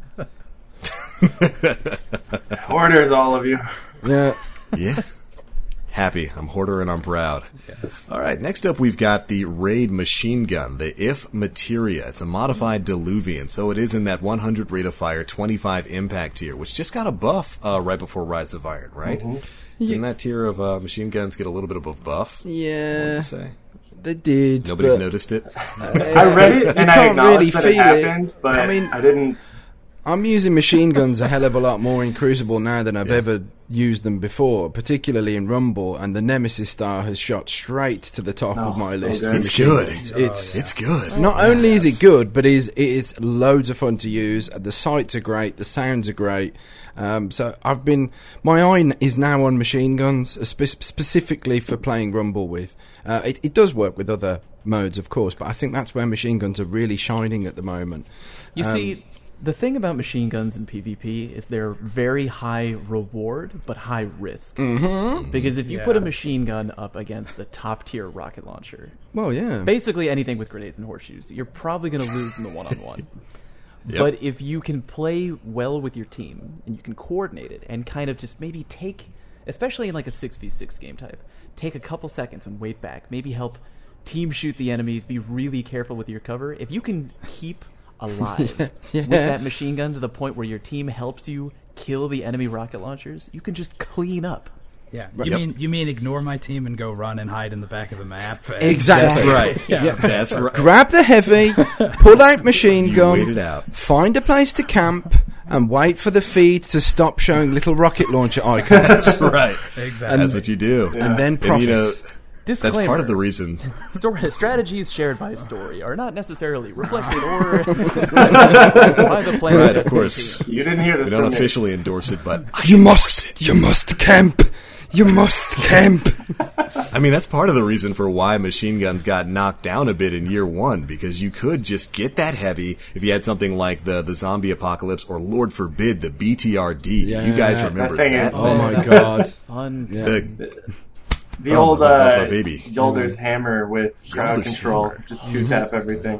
Yeah. Hoarders, all of you. Yeah. Yeah. Happy. I'm hoarder and I'm proud. Yes. All right, next up we've got the Raid Machine Gun, the If Materia. It's a modified Diluvian, so it is in that one hundred rate of fire, twenty-five impact tier, which just got a buff uh, right before Rise of Iron, right? Mm-hmm. Didn't that tier of uh, machine guns get a little bit of a buff? Yeah. To say? They did. Nobody but, noticed it? I read it and I acknowledged that it happened, it. but I mean, I didn't... I'm using machine guns a hell of a lot more in Crucible now than I've yeah. ever used them before, particularly in Rumble, and the Nemesis Star has shot straight to the top oh, of my so list. good. It's good. It's, oh, it's, yeah. it's good. Not oh, only yes. is it good, but it is, it is loads of fun to use. The sights are great, the sounds are great. Um, so I've been, my eye is now on machine guns, spe- specifically for playing Rumble with. Uh, it, it does work with other modes, of course, but I think that's where machine guns are really shining at the moment. You um, see, the thing about machine guns in PvP is they're very high reward, but high risk. Mm-hmm. Because if you yeah. put a machine gun up against the top tier rocket launcher, well, yeah, basically anything with grenades and horseshoes, you're probably going to lose in the one-on-one. Yep. But if you can play well with your team, and you can coordinate it, and kind of just maybe take, especially in like a six v six game type, take a couple seconds and wait back, maybe help team shoot the enemies, be really careful with your cover. If you can keep alive yeah, yeah. with that machine gun to the point where your team helps you kill the enemy rocket launchers, you can just clean up. Yeah, you Yep. mean you mean ignore my team and go run and hide in the back of the map? Exactly. That's right. Yeah. Yeah. That's right. Grab the heavy, pull out machine You gun, wait it out. find a place to camp, and wait for the feed to stop showing little rocket launcher icons. That's right. Exactly. That's what you do. Yeah. And then And profit. you know, Disclaimer. that's part of the reason. Story, strategies shared by Story are not necessarily reflected or by the player. Right, of course. You didn't hear this We don't from me. officially endorse it, but you must, you must camp. You must camp. I mean, that's part of the reason for why machine guns got knocked down a bit in year one, because you could just get that heavy if you had something like the, the zombie apocalypse or, Lord forbid, the B T R D. Do Yeah. you guys remember That thing that? is- Oh my god. Fun. Yeah. The- The Oh, old that was uh, my baby. Yolder's hammer with crowd Yolder's control, hammer. just two tap everything.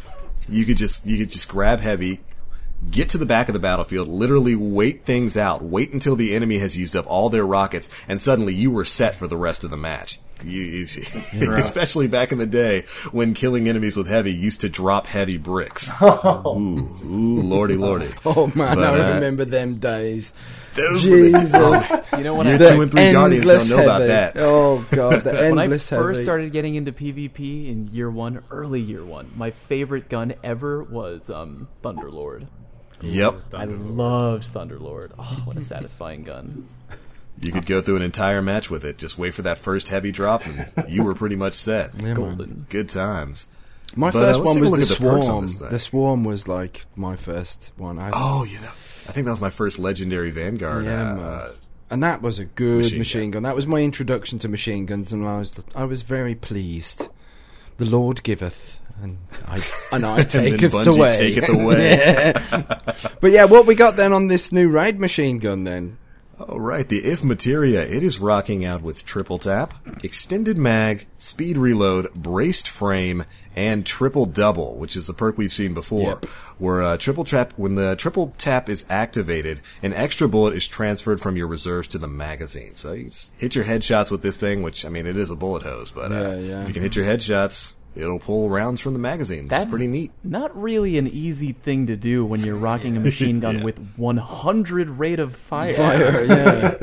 you could just you could just grab heavy, get to the back of the battlefield, literally wait things out, wait until the enemy has used up all their rockets, and suddenly you were set for the rest of the match. You, you, especially back in the day when killing enemies with heavy used to drop heavy bricks. Ooh, ooh, lordy, lordy. Oh man, But, I uh, remember them days. Those were the- Jesus. You know when Year I, two and three Guardians don't Endless know about heavy. that. Oh god, the when I endless first heavy. started getting into PvP in year one, early year one, my favorite gun ever was um, Thunderlord. Yep. I loved Thunderlord. Oh, what a satisfying gun. You could go through an entire match with it. Just wait for that first heavy drop, and you were pretty much set. Yeah, man. Golden. Good times. My But, uh, first let's one take a was look the at the perks on Swarm. this thing. The Swarm was like my first one. I, Oh, yeah. that- I think that was my first legendary Vanguard. Yeah, uh, man. uh, and that was a good Machine machine, gun. gun. That was my introduction to machine guns, and I was I was very pleased. The Lord giveth, and I and I then taketh Bungie away. taketh away. Yeah. But yeah, what we got then on this new raid machine gun then? All right, the If Materia, it is rocking out with triple tap, extended mag, speed reload, braced frame, and triple double, which is a perk we've seen before. Yep. Where uh, triple tap, when the triple tap is activated, an extra bullet is transferred from your reserves to the magazine. So you just hit your headshots with this thing, which I mean it is a bullet hose, but uh, Yeah, yeah. if you can hit your headshots, it'll pull rounds from the magazine, which That's is pretty neat. not really an easy thing to do when you're rocking a machine gun Yeah. with one hundred rate of fire. Fire, yeah.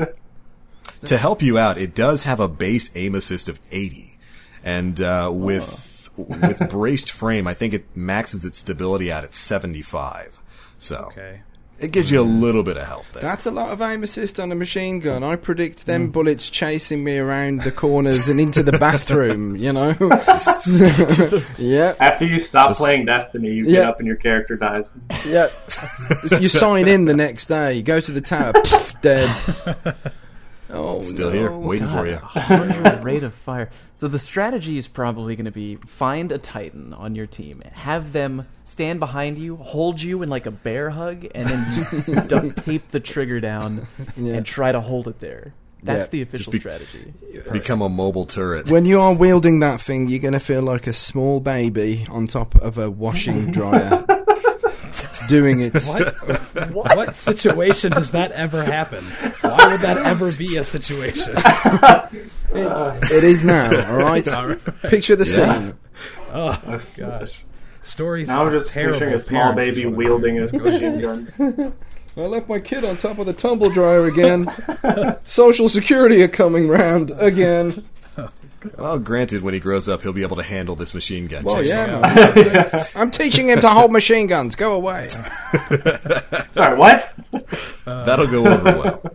To help you out, it does have a base aim assist of eighty, and uh, with with braced frame, I think it maxes its stability out at seventy-five. So Okay. it gives you a little bit of help there. That's a lot of aim assist on a machine gun. I predict them bullets chasing me around the corners and into the bathroom, you know? Yeah, After you stop playing Destiny, you Yeah. get up and your character dies. yeah. You sign in the next day, you go to the tower, pff, dead. Oh, Still no. here, waiting for you. one hundred rate of fire. So the strategy is probably going to be find a Titan on your team, have them stand behind you, hold you in like a bear hug, and then you duct tape the trigger down Yeah. and try to hold it there. That's Yeah. the official be- strategy. Become a mobile turret. When you are wielding that thing, you're going to feel like a small baby on top of a washing dryer. Doing its... What? What situation does that ever happen? Why would that ever be a situation? It, it is now, all right? All right. Picture the scene. Oh, gosh. Stories Now I'm just terrible picturing a small parents is baby what I'm- wielding a machine gun. I left my kid on top of the tumble dryer again. Social Security are coming round again. Well, granted, when he grows up, he'll be able to handle this machine gun. Well, Jason. yeah, man. I'm teaching him to hold machine guns. Go away. Sorry, what? That'll go over well.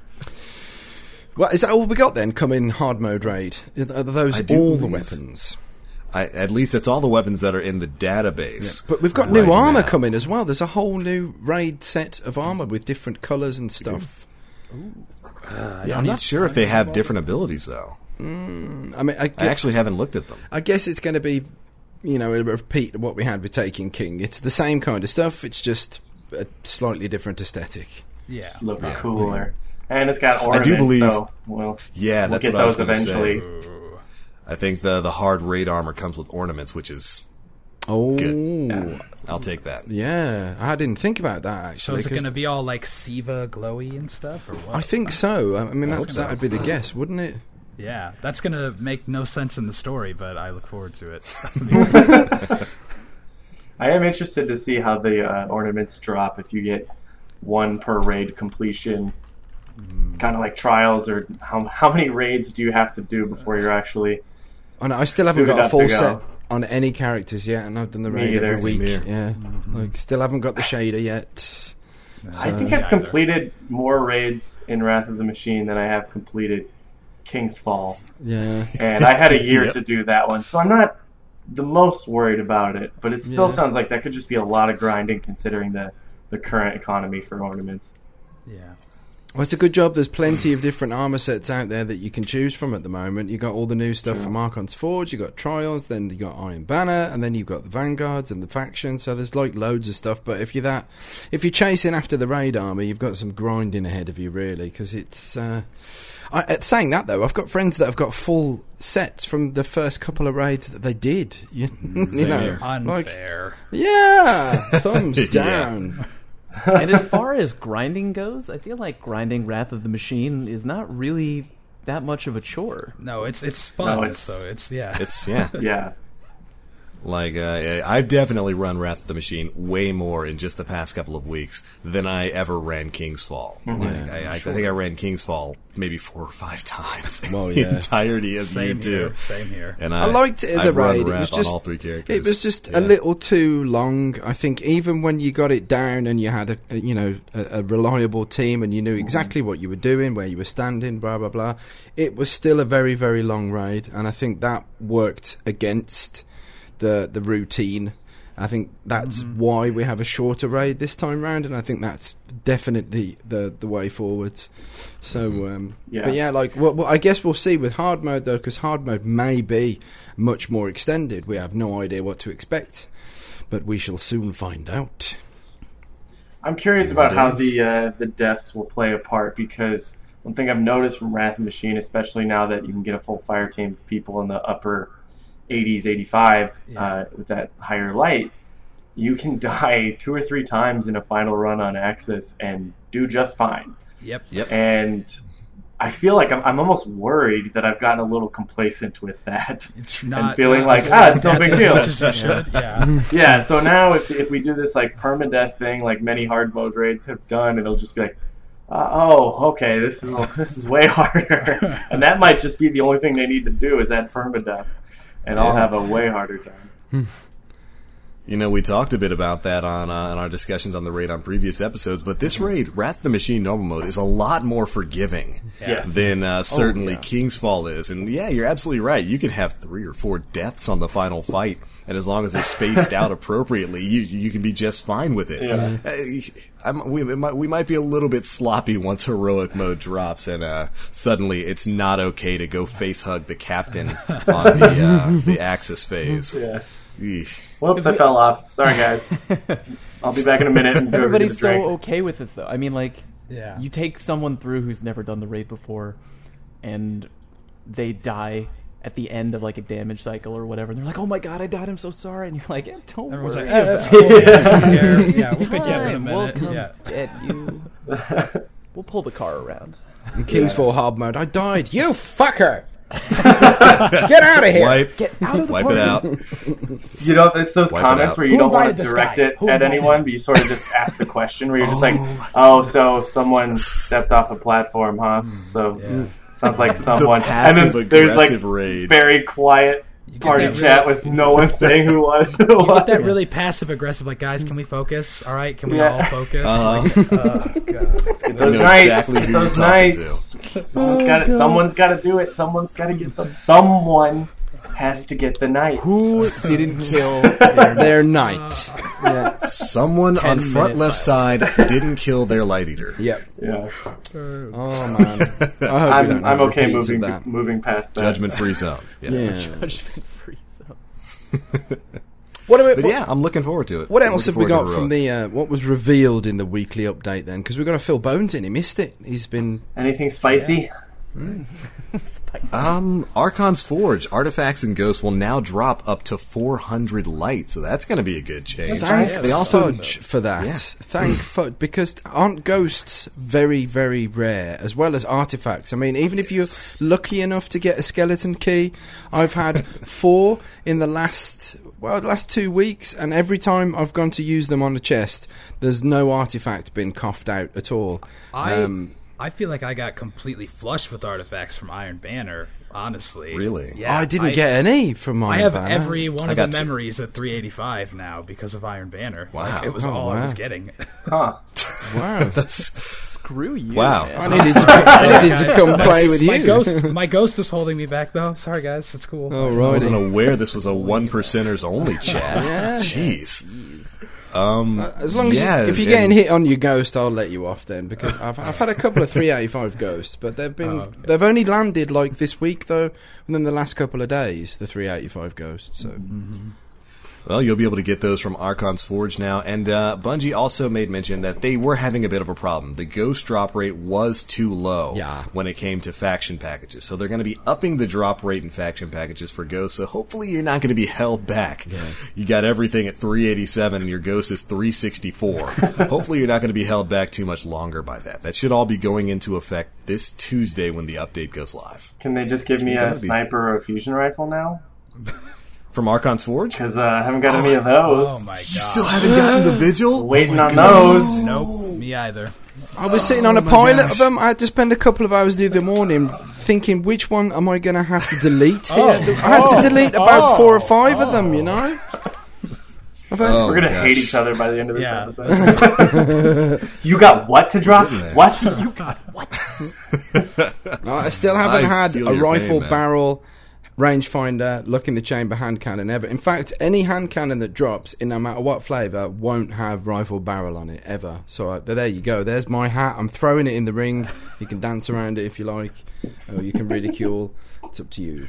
Well, is that all we got then? Coming hard mode raid? Are those I do all the believe- weapons? I, at least it's all the weapons that are in the database. But we've got right new armor now. coming as well. There's a whole new raid set of armor with different colours and stuff. Yeah, I'm not sure if they have different abilities, though. I mean, I, I guess, actually haven't looked at them. I guess it's going to be, you know, a repeat of what we had with Taking King. It's the same kind of stuff. It's just a slightly different aesthetic. Yeah. Looks cooler. And it's got ornaments, do believe- so we'll, Yeah, we'll that's get what I was those going to eventually. say. I think the the hard raid armor comes with ornaments, which is Oh, Good. I'll take that. yeah. I didn't think about that So actually. is it 'cause going to be all like Siva glowy and stuff, or what? I think so. I mean, hope that's, so. that would be the guess, wouldn't it? Yeah, that's going to make no sense in the story, but I look forward to it. I am interested to see how the uh, ornaments drop if you get one per raid completion, kind of like trials, or how how many raids do you have to do before you're actually... I know, I still haven't Suited got a up full to go. set on any characters yet, and I've done the Me raid either. every week. Same here. Yeah, Mm-hmm. like still haven't got the shader yet. I think So- I've completed more raids in Wrath of the Machine than I have completed King's Fall. Yeah, And I had a year Yep. to do that one, so I'm not the most worried about it, but it still Yeah. sounds like that could just be a lot of grinding considering the, the current economy for ornaments. Yeah. well, it's a good job. There's plenty of different armor sets out there that you can choose from at the moment. You got all the new stuff from Archon's Forge. You got Trials, then you got Iron Banner, and then you've got the Vanguards and the factions. So there's like loads of stuff. But if you're that, if you're chasing after the raid armor, you've got some grinding ahead of you, really, because it's. Uh, I, uh, saying that though, I've got friends that have got full sets from the first couple of raids that they did. You, you Same know, here. like Unfair. yeah, thumbs Yeah. down. And as far as grinding goes, I feel like grinding Wrath of the Machine is not really that much of a chore. No, it's it's fun. No, it's- so it's yeah. It's yeah. Yeah. Like, uh, I've definitely run Wrath of the Machine way more in just the past couple of weeks than I ever ran King's Fall. Like, I, I, I think I ran King's Fall maybe four or five times in Well, the yeah. entirety of year Same two. here. Same here. And I I, liked it as I've a run raid. It Wrath was just on all three characters. It was just Yeah. a little too long. I think even when you got it down and you had a, a you know a, a reliable team and you knew exactly what you were doing, where you were standing, blah blah blah, it was still a very very long raid, and I think that worked against the the routine. I think that's why we have a shorter raid this time round, and I think that's definitely the the way forwards. So, um, Yeah. but yeah, like, well, well, I guess we'll see with hard mode though, because hard mode may be much more extended. We have no idea what to expect, but we shall soon find out. I'm curious Few about how days. the uh, the deaths will play a part, because one thing I've noticed from Wrath of the Machine, especially now that you can get a full fire team of people in the upper eighties, eighty-five Yeah. uh, with that higher light, you can die two or three times in a final run on Axis and do just fine. Yep. Yep. And I feel like I'm, I'm almost worried that I've gotten a little complacent with that. It's And not, feeling not like, ah, it's no big as deal. much as you should. Yeah. Yeah, so now if if we do this like permadeath thing, like many hard mode raids have done, it'll just be like, uh, oh, okay, this is this is way harder, and that might just be the only thing they need to do is add permadeath, and I'll Yeah. have a way harder time. You know, we talked a bit about that on uh, in our discussions on the raid on previous episodes, but this raid, Wrath of the Machine normal mode, is a lot more forgiving Yes. than uh, certainly Oh, yeah. King's Fall is. And yeah, you're absolutely right. You can have three or four deaths on the final fight, and as long as they're spaced out appropriately, you you can be just fine with it. Yeah. Uh, I'm, we, it might, we might be a little bit sloppy once heroic mode drops, and uh, suddenly it's not okay to go face hug the captain on the uh, the Axis phase. Yeah. Eesh. Whoops, I fell off. Sorry, guys. I'll be back in a minute and go over to get a Everybody's so drink. okay with it, though. I mean, like, Yeah. you take someone through who's never done the raid before, and they die at the end of like a damage cycle or whatever, and they're like, "Oh my god, I died! I'm so sorry." And you're like, eh, "Don't Everyone's worry like, eh, about it's cool. it. Yeah, yeah, we'll pick you up in a Fine, We'll minute. come Yeah. get you. We'll pull the car around." In King's Fall hard mode, I died. You fucker! Get out of here! Wipe, Get out of the wipe party. it out. You know, it's those Wipe it comments out. where you Who don't want invited to this direct guy? it Who at invited anyone, him? but you sort of just ask the question where you're just like, oh, so someone stepped off a platform, huh? So sounds like someone. And then there's like passive-aggressive rage. very quiet get party that chat really- with no one saying who was. Who You get was. that really passive aggressive, like, guys, can we focus? All right, can we Yeah. all focus? Uh-huh. Like, oh, God. Let's get Those know nights, exactly who those you're talking nights. Someone's got to. Someone's got to do it. Someone's got to get them. Someone has to get the nights. Who didn't kill their Their knight. Yeah. Someone on front minute left side didn't kill their light eater. Yep. Yeah, Oh man. I hope we I'm don't I'm have okay repeats of moving that. moving past that. Judgment free zone. Yeah. Yeah. judgment free zone? What, about, But yeah, I'm looking forward to it. what I'm else have looking we forward got to from Heroic. the uh, what was revealed in the weekly update then? Because we got to Phil Bones in. He missed it. He's been Anything spicy? Spicy. Um, Archon's Forge, artifacts and ghosts will now drop up to four hundred light, so that's going to be a good change. thank they also fudge for that. Yeah. Thank fudge because aren't ghosts very very rare as well as artifacts? I mean, even if you're lucky enough to get a skeleton key, I've had four in the last well last two weeks, and every time I've gone to use them on a chest, there's no artifact been coughed out at all. I Um, I feel like I got completely flushed with artifacts from Iron Banner. Honestly, Really? Yeah, I didn't get any from my. I have banner. every one I of got the two. memories at three eighty-five now because of Iron Banner. Wow. Like, it was Oh, all I wow. was getting. Huh? Wow. that's Screw you. Wow. man. I needed to, I needed to come play with you. My ghost, my ghost is holding me back though. Sorry guys, it's cool. Oh, I right. wasn't aware this was a one percenters only chat. Yeah. Jeez. Um, As long as yeah, you, if you're and- getting hit on your ghost, I'll let you off then because I've I've had a couple of three eighty-five ghosts, but they've been Oh, okay. they've only landed like this week though, within the last couple of days. The three eighty-five ghosts. So Well, you'll be able to get those from Archon's Forge now. And uh, Bungie also made mention that they were having a bit of a problem. The ghost drop rate was too low Yeah. when it came to faction packages. So they're going to be upping the drop rate in faction packages for ghosts. So hopefully you're not going to be held back. You got everything at three eighty-seven and your ghost is three sixty-four. Hopefully you're not going to be held back too much longer by that. That should all be going into effect this Tuesday when the update goes live. Can they just give me Means a I'll be- sniper or a fusion rifle now? From Archon's Forge? Because uh, I haven't got any of those. Oh my god. You still haven't gotten the Vigil? Waiting Oh my on God. those. Nope, me either. I was sitting on a my pilot gosh. of them. I had to spend a couple of hours the other morning thinking which one am I going to have to delete here. Oh. I had to Oh. delete about Oh. four or five of them. You know. I've had- Oh, We're gonna gosh. hate each other by the end of this Yeah. episode. You got what to drop? Getting there. What? You got I still haven't I had feel a your rifle pain, man. barrel rangefinder look in the chamber hand cannon ever. In fact, any hand cannon that drops in no matter what flavour won't have rifle barrel on it ever. So uh, there you go. There's my hat. I'm throwing it in the ring. You can dance around it if you like, or you can ridicule. It's up to you.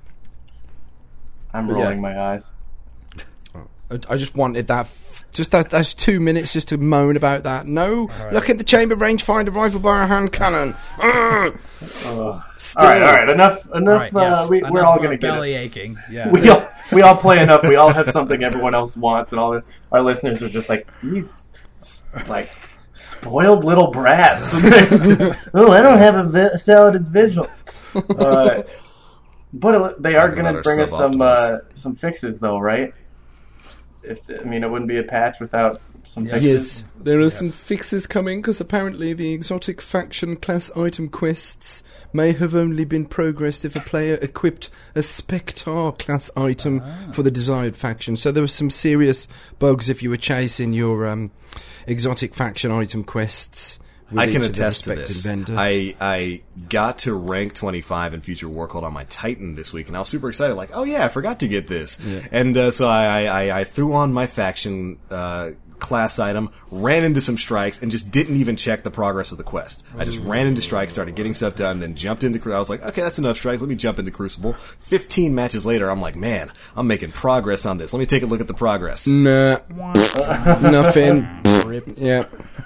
I'm But rolling yeah. my eyes. I, I just wanted that. F- just that. Those two minutes just to moan about that. No, look at the chamber rangefinder rifle barrel hand cannon. Ugh. Ugh. Still, All right, all right. Enough. All Enough. right, uh, yes. we, Enough we're all of gonna our get belly it. aching. Yeah. We all we all play enough. We all have something everyone else wants, and all the, our listeners are just like these, like spoiled little brats. Oh, I don't have a vi- salad as vigil. Uh, but it- they are Talking going about to our bring us some uh, sub-optimals. some fixes, though, right? If I mean, it wouldn't be a patch without some Yeah. fixes. Yes, there are Yes. some fixes coming because apparently the exotic faction class item quests may have only been progressed if a player equipped a Spectre class item Ah. for the desired faction. So there were some serious bugs if you were chasing your um, exotic faction item quests. with I can each of the attest to respective this. vendors. I I got to rank twenty-five in Future Warcode on my Titan this week, and I was super excited. Like, oh yeah, I forgot to get this, and uh, so I, I I threw on my faction uh, class item, ran into some strikes, and just didn't even check the progress of the quest. I just ran into strikes, started getting stuff done, then jumped into. Cru- I was like, okay, that's enough strikes. Let me jump into Crucible. Fifteen matches later, I'm like, man, I'm making progress on this. Let me take a look at the progress. Nah, nothing. Rip. Yeah.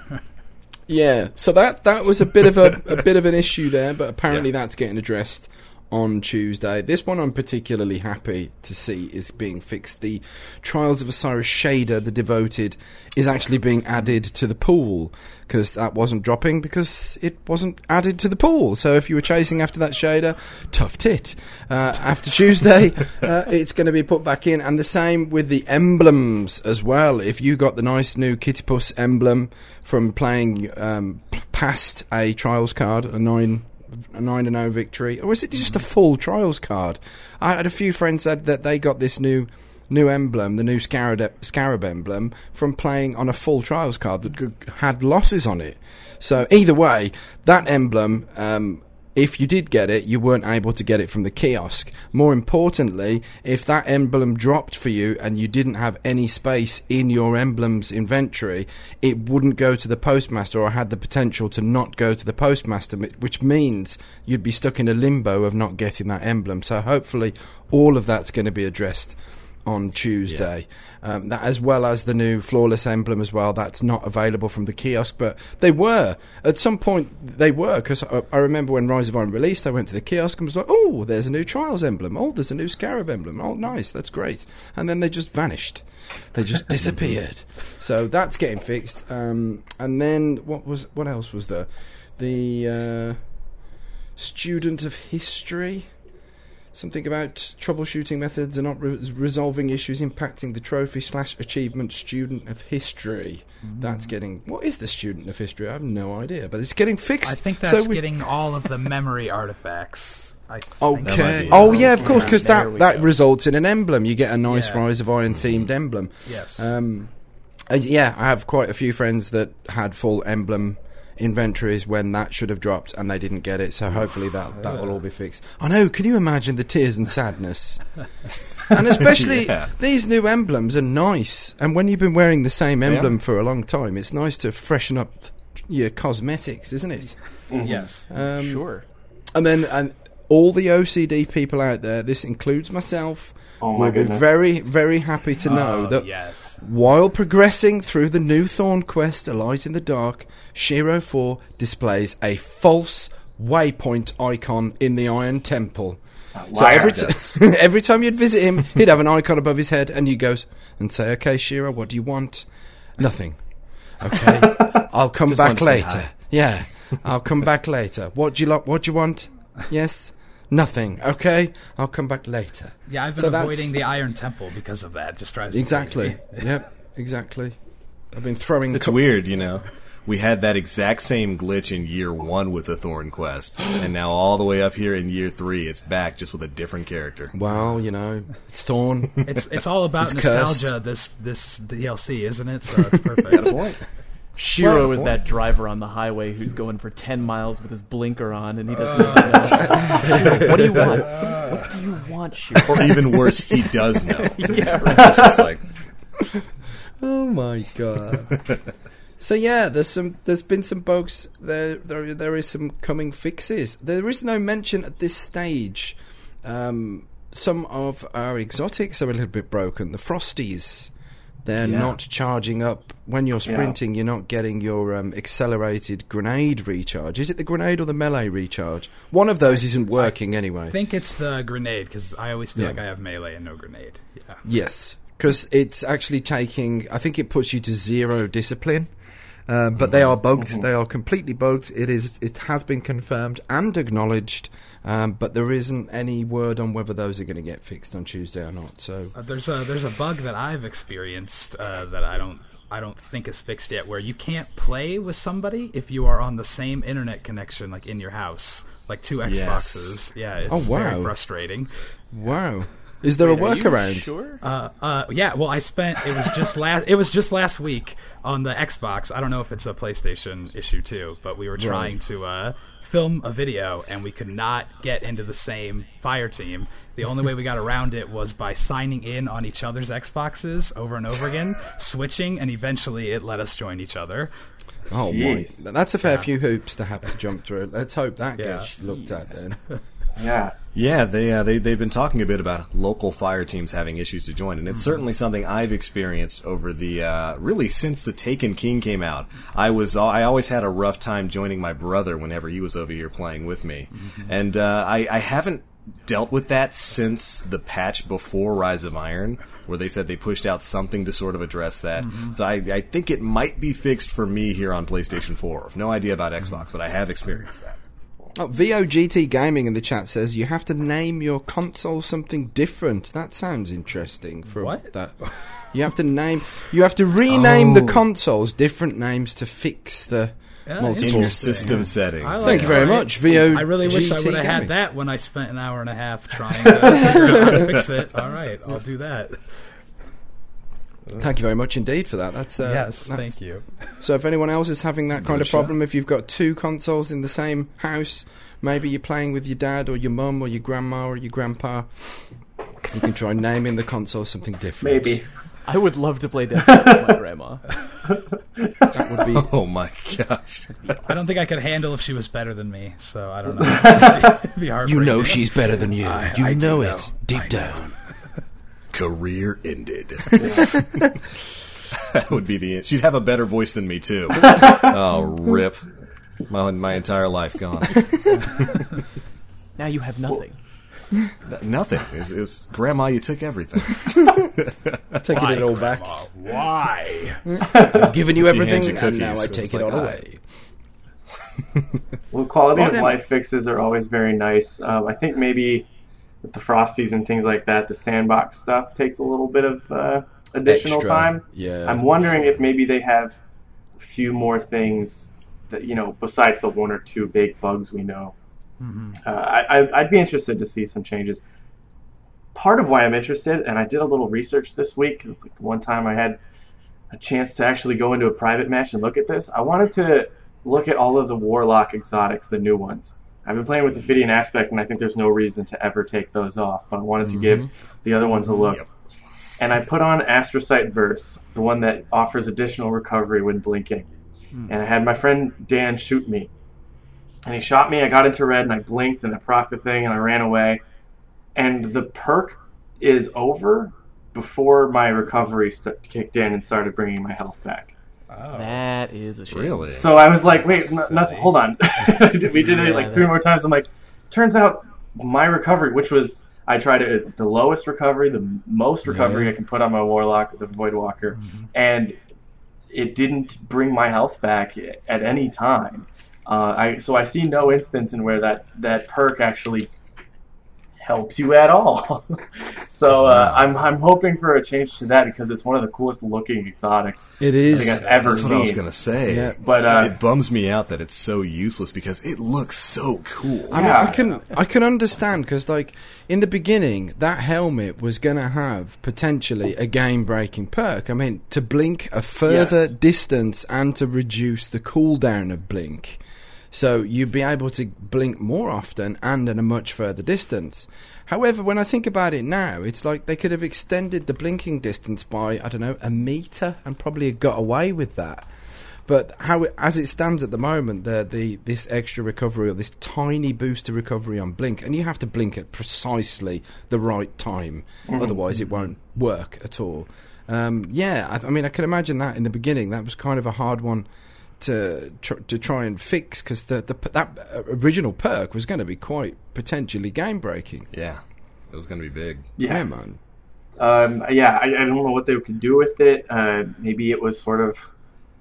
Yeah, so that that was a bit of a, a bit of an issue there, but apparently Yeah. that's getting addressed on Tuesday. This one I'm particularly happy to see is being fixed. The Trials of Osiris shader, the Devoted, is actually being added to the pool, because that wasn't dropping because it wasn't added to the pool. So if you were chasing after that shader, tough tit. Uh, after Tuesday, uh, it's going to be put back in, and the same with the emblems as well. If you got the nice new Kittipus emblem from playing um, p- past a Trials card, a nine a nine and oh victory, or is it just a full Trials card? I had a few friends said that they got this new new emblem, the new Scarab, Scarab emblem, from playing on a full Trials card that g- had losses on it. So either way, that emblem, um, if you did get it, you weren't able to get it from the kiosk. More importantly, if that emblem dropped for you and you didn't have any space in your emblem's inventory, it wouldn't go to the postmaster, or had the potential to not go to the postmaster, which means you'd be stuck in a limbo of not getting that emblem. So hopefully all of that's going to be addressed on Tuesday. Um, that, as well as the new Flawless emblem as well, that's not available from the kiosk, but they were at some point. They were, because I, I remember when Rise of Iron released, I went to the kiosk and was like, oh, there's a new Trials emblem, oh, there's a new Scarab emblem, oh nice, that's great. And then they just vanished, they just disappeared. So that's getting fixed. Um, and then what was what else was there? The uh, Student of History, something about troubleshooting methods and not re- resolving issues impacting the trophy slash achievement Student of History. Mm. That's getting... What is the Student of History? I have no idea, but it's getting fixed. I think So that's we- getting all of the memory artifacts. I think. That might Okay. be it. Oh, yeah, of course, because There that, we that go. results in an emblem. You get a nice Yeah. Rise of Iron themed emblem. Yes. Um, and yeah, I have quite a few friends that had full emblem inventories when that should have dropped and they didn't get it, so hopefully that that will all be fixed. I know, can you imagine the tears and sadness? And especially Yeah. these new emblems are nice, and when you've been wearing the same They emblem are. for a long time, it's nice to freshen up your cosmetics, isn't it? yes. Um, Sure. And then and all the O C D people out there, this includes myself, Oh my will be goodness. very, very happy to know Oh, that yes. while progressing through the new Thorn quest, A Light in the Dark, Shiro four displays a false waypoint icon in the Iron Temple. So Liar. every, t- every time you'd visit him, he'd have an icon above his head, and you go s- and say, "Okay, Shiro, what do you want?" Nothing. Okay, I'll come Just back wanted to say later. hi. Yeah, I'll come back later. What do you lo- What do you want? Yes. Nothing. Okay, I'll come back later. Yeah, I've been So that's- avoiding the Iron Temple because of that. Just drives me Exactly. crazy. Yep. Exactly. I've been throwing. It's co- weird, you know. We had that exact same glitch in year one with the Thorn Quest, and now all the way up here in year three, it's back just with a different character. Well, you know, it's Thorn. It's it's all about It's nostalgia. cursed. This this D L C, isn't it? So it's perfect. Point. Shiro Well, is what? that driver on the highway who's going for ten miles with his blinker on, and he doesn't even know. Shiro, what do you want? What do you want, Shiro? Or even worse, he does know. Yeah, right. It's just like, Oh my god. So yeah, there's some. There's been some bugs. There, there, there is some coming fixes. There is no mention at this stage. Um, some of our exotics are a little bit broken. The Frosties, they're Yeah. not charging up when you're sprinting. You're not getting your um, accelerated grenade recharge. Is it the grenade or the melee recharge? One of those isn't working anyway. I think it's the grenade because I always feel Yeah. like I have melee and no grenade. Yeah. Yes, because it's actually taking. I think it puts you to zero discipline. Um, but they are bugged. They are completely bugged. It is. It has been confirmed and acknowledged, um, but there isn't any word on whether those are going to get fixed on Tuesday or not. So Uh, there's a there's a bug that I've experienced uh, that I don't I don't think is fixed yet, where you can't play with somebody if you are on the same internet connection, like in your house, like two Xboxes. Yeah, it's Oh, wow. very frustrating. wow, is there a Wait, are you workaround? Sure. Uh, uh, yeah. Well, I spent it was just last it was just last week on the Xbox. I don't know if it's a PlayStation issue too, but we were trying to uh, film a video and we could not get into the same fire team. The only way we got around it was by signing in on each other's Xboxes over and over again, switching, and eventually it let us join each other. Oh Jeez. my, that's a fair few hoops to have to jump through. Let's hope that Yeah. gets looked at then. Yeah. Yeah, they uh, they they've been talking a bit about local fire teams having issues to join, and it's certainly something I've experienced over the uh, really since the Taken King came out. I was I always had a rough time joining my brother whenever he was over here playing with me, and uh, I I haven't dealt with that since the patch before Rise of Iron, where they said they pushed out something to sort of address that. So I I think it might be fixed for me here on PlayStation four. No idea about Xbox, but I have experienced that. Oh, V O G T Gaming in the chat says you have to name your console something different. That sounds interesting. For What? that, you have to name, you have to rename the Oh. consoles different names to fix the Yeah, multiple. In your Interesting. system settings. I like Thank you very All right. much, V O G T I really wish I would have Gaming. had that when I spent an hour and a half trying to figure out how to fix it. All right, I'll do that. Thank you very much indeed for that. That's uh, yes, that's- thank you. So if anyone else is having that kind Good of shout. problem, if you've got two consoles in the same house, maybe you're playing with your dad or your mum or your grandma or your grandpa, you can try naming the console something different. Maybe. I would love to play Death Stranding with my grandma. That would be. Oh my gosh. I don't think I could handle if she was better than me, so I don't know. It'd be hard. You know she's better than you. I- you I do know know. it deep down. Career ended. That would be the end. She'd have a better voice than me too. Oh, rip. My, my entire life gone. Now you have nothing. N- Nothing. It's, it's grandma, you took everything. Taking it all back. Why? I've given you She hands everything, you and now cookies, I so take it's it like, all ah. away. Well, quality Well, of then- life fixes are always very nice. Um, I think maybe with the Frosties and things like that, the sandbox stuff takes a little bit of uh, additional Extra, time. yeah. I'm wondering if maybe they have a few more things that, you know, besides the one or two big bugs we know. Uh, I, I- I'd be interested to see some changes. Part of why I'm interested, and I did a little research this week, because like one time I had a chance to actually go into a private match and look at this. I wanted to look at all of the Warlock exotics, the new ones. I've been playing with Ophidian Aspect, and I think there's no reason to ever take those off, but I wanted to give the other ones a look. Yep. And I put on Astrocyte Verse, the one that offers additional recovery when blinking. And I had my friend Dan shoot me. And he shot me, I got into red, and I blinked, and I procced the thing, and I ran away. And the perk is over before my recovery st- kicked in and started bringing my health back. Oh. That is a shame. Really? So I was like, wait, n- nothing, hold on. We did it like three more times. I'm like, turns out my recovery, which was, I tried it, the lowest recovery, the most recovery Yeah. I can put on my Warlock, the Voidwalker, and it didn't bring my health back at any time. Uh, I so I see no instance in where that, that perk actually helps you at all. So uh, I'm I'm hoping for a change to that because it's one of the coolest looking exotics It I is. think I've ever That's what seen. I was going to say. Yeah. But uh, It bums me out that it's so useless because it looks so cool. I mean, Yeah. I can I can understand because, like, in the beginning, that helmet was going to have potentially a game-breaking perk. I mean, to blink a further Yes. distance and to reduce the cooldown of blink, so you'd be able to blink more often and at a much further distance. However, when I think about it now, it's like they could have extended the blinking distance by, I don't know, a meter and probably got away with that. But how it, as it stands at the moment, the, the this extra recovery or this tiny boost to recovery on blink, and you have to blink at precisely the right time, otherwise it won't work at all. Um, yeah, I, I mean, I can imagine that in the beginning, that was kind of a hard one to tr- to try and fix because the, the that original perk was going to be quite potentially game breaking. Yeah. It was going to be big. Yeah, yeah, man. um, yeah. I, I don't know what they could do with it. Uh, maybe it was sort of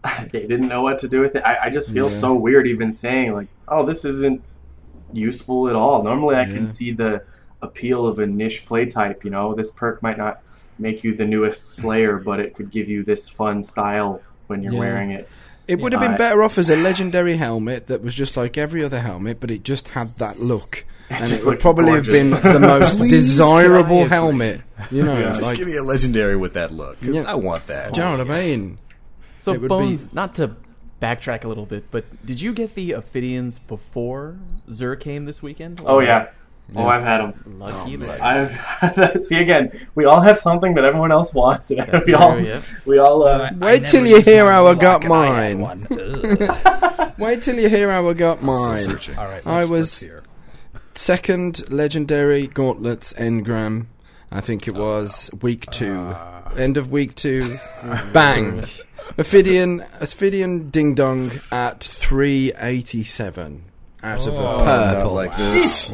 they didn't know what to do with it. I, I just feel Yeah. so weird even saying like, oh, this isn't useful at all. Normally I Yeah. can see the appeal of a niche play type. You know, this perk might not make you the newest Slayer, but it could give you this fun style when you're Yeah. wearing it. It would have been Uh, better off as a legendary helmet that was just like every other helmet, but it just had that look. And just it would looked probably gorgeous. have been the most Please, desirable can I helmet. You know, Yeah. Just like, give me a legendary with that look, because Yeah. I want that. do you know what I mean? So It would Bones, be- not to backtrack a little bit, but did you get the Ophidians before Zur came this weekend? Oh yeah. Oh, I've had them. Lucky, Oh, man. lucky. I've see again. We all have something that everyone else wants. And That's we all, true, yeah. we all. I- Uh, I Wait never till you used hear my how I got lock and I had mine. one. Ugh. Wait till you hear how I got So mine. searching. All right, I let's- was- let's hear. Second legendary gauntlets engram. I think it was week two, end of week two. Bang, Ophidian, Ophidian Ding Dong at three eighty-seven out of Oh, a Not purple. like this.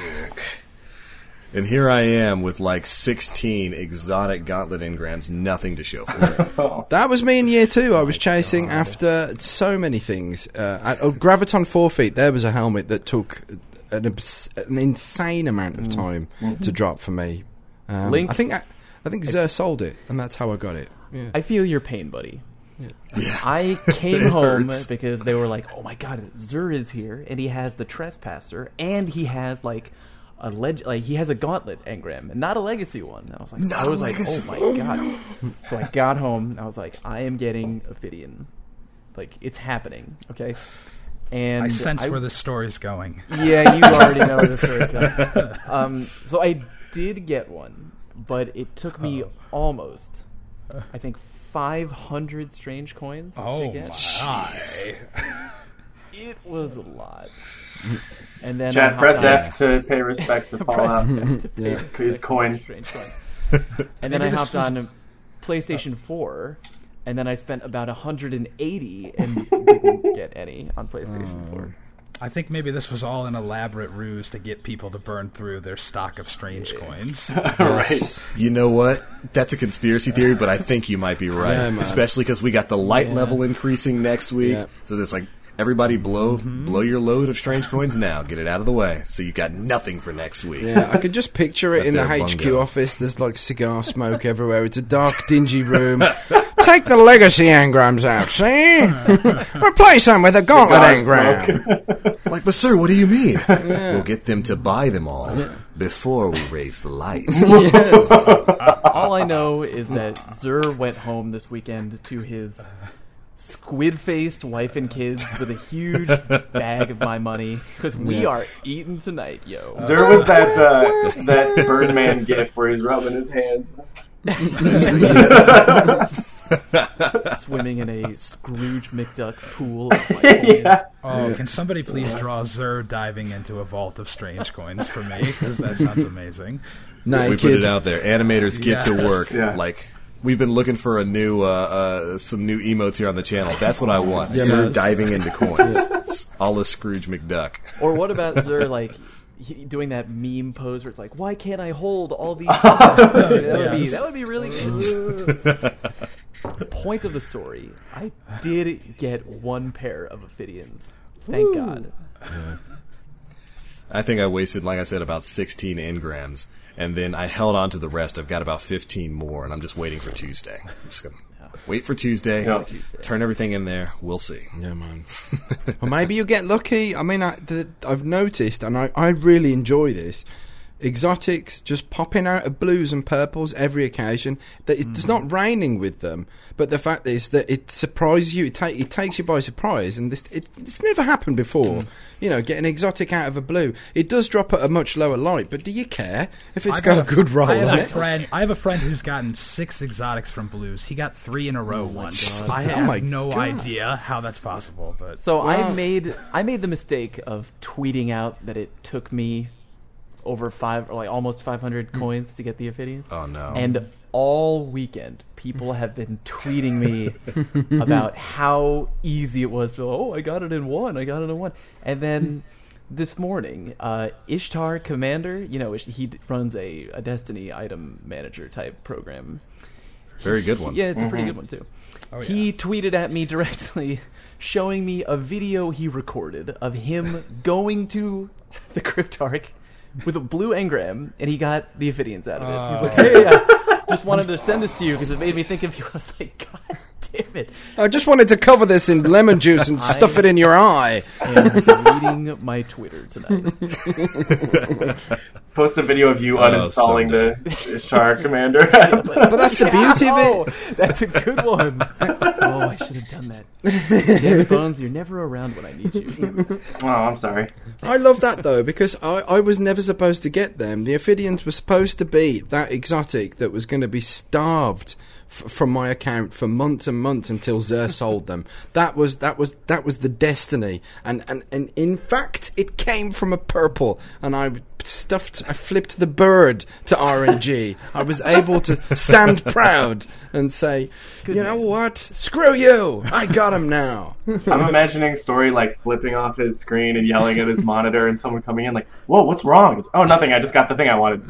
And here I am with like sixteen exotic gauntlet engrams, nothing to show for it. That was me in year two. I was chasing after so many things. Uh, at, oh, Graviton four feet. There was a helmet that took an, abs- an insane amount of time to drop for me. Um, Link- I think I, I think Zer sold it, and that's how I got it. Yeah. I feel your pain, buddy. I came home hurts. because they were like, "Oh my god, Zur is here, and he has the Trespasser, and he has like a leg, like he has a gauntlet engram, and not a legacy one." And I was like, Not I a was like, legacy. "Oh my god!" So I got home, and I was like, "I am getting Ophidian, like it's happening." Okay, and I sense I- where this story's going. Yeah, you already know the story. Um, so I did get one, but it took me almost, I think, five hundred strange coins to Oh get. my! It was a lot. And then I Chat, hopped press on- F to pay respect to Press Fallout. F to pay Yeah. respect His to coins. strange coin. And then Maybe I this hopped was- on PlayStation four, and then I spent about one hundred eighty and didn't get any on PlayStation four. I think maybe this was all an elaborate ruse to get people to burn through their stock of strange coins. Right. You know what? That's a conspiracy theory, but I think you might be right. Yeah, man. Especially because we got the light level increasing next week. Yeah. So there's like, everybody blow blow your load of strange coins now. Get it out of the way. So you've got nothing for next week. Yeah, I could just picture it Let in the their H Q bungo. office. There's like cigar smoke everywhere. It's a dark, dingy room. Take the legacy engrams out, see? Replace them with a gauntlet Cigar engram. Like, but sir, what do you mean? We'll get them to buy them all before we raise the light. Yes. All I know is that Zur went home this weekend to his squid-faced wife and kids with a huge bag of my money because we Yeah. are eating tonight, yo. There was that uh, that Birdman gif where he's rubbing his hands. Swimming in a Scrooge McDuck pool of my coins. Yeah. Oh, can somebody please draw Zur diving into a vault of strange coins for me? Because that sounds amazing. We put Naked. it out there. Animators get to Yeah. work. Yeah. Like, we've been looking for a new, uh, uh, some new emotes here on the channel. That's what I want. Yeah, Sir man. diving into coins. A la Scrooge McDuck. Or what about Zur, like, he, doing that meme pose where it's like, why can't I hold all these that, would be, Yes. that would be really good. Point of the story, I did get one pair of Ophidians. Thank God. I think I wasted, like I said, about sixteen engrams. And then I held on to the rest. I've got about fifteen more, and I'm just waiting for Tuesday. I'm just going to wait for Tuesday, Yeah. turn everything in there. We'll see. Yeah, man. Or maybe you get lucky. I mean, I, the, I've noticed, and I, I really enjoy this. Exotics just popping out of blues and purples every occasion. That it's not raining with them, but the fact is that it surprises you. It, ta- it takes you by surprise, and this it, it's never happened before. You know, get an exotic out of a blue. It does drop at a much lower light, but do you care if it's I've got a a- good roll I have on a it? friend. I have a friend who's gotten six exotics from blues. He got three in a row once. God. I Oh have my no God. idea how that's possible, but So I Wow. made I made the mistake of tweeting out that it took me over five or like almost five hundred coins to get the Ophidian. Oh, no. And all weekend, people have been tweeting me about how easy it was to, oh, I got it in one, I got it in one. And then this morning, uh, Ishtar Commander, you know, he runs a, a Destiny item manager type program. Very good one. Yeah, it's a pretty good one too. Oh, he yeah. tweeted at me directly, showing me a video he recorded of him going to the Cryptarch with a blue engram, and he got the Ophidians out of it. He was like, "Hey, I just wanted to send this to you because it made me think of you." I was like, "God damn it!" I just wanted to cover this in lemon juice and stuff it in your eye. I'm deleting my Twitter tonight. Post a video of you Oh, uninstalling someday. the Shard Commander. But that's the beauty of Oh, it. that's a good one. Oh, I should have done that. Damn it, Bones, you're never around when I need you. Damn it. Oh, I'm sorry. I love that though, because I, I was never supposed to get them. The Ophidians were supposed to be that exotic that was going to be starved f- from my account for months and months until Xur sold them. That was that was that was the destiny, and, and and in fact, it came from a purple, and I stuffed, I flipped the bird to R N G. I was able to stand proud and say, you know what? Screw you! I got him now. I'm imagining Story like flipping off his screen and yelling at his monitor, and someone coming in like, "Whoa, what's wrong?" It's, "Oh, nothing. I just got the thing I wanted."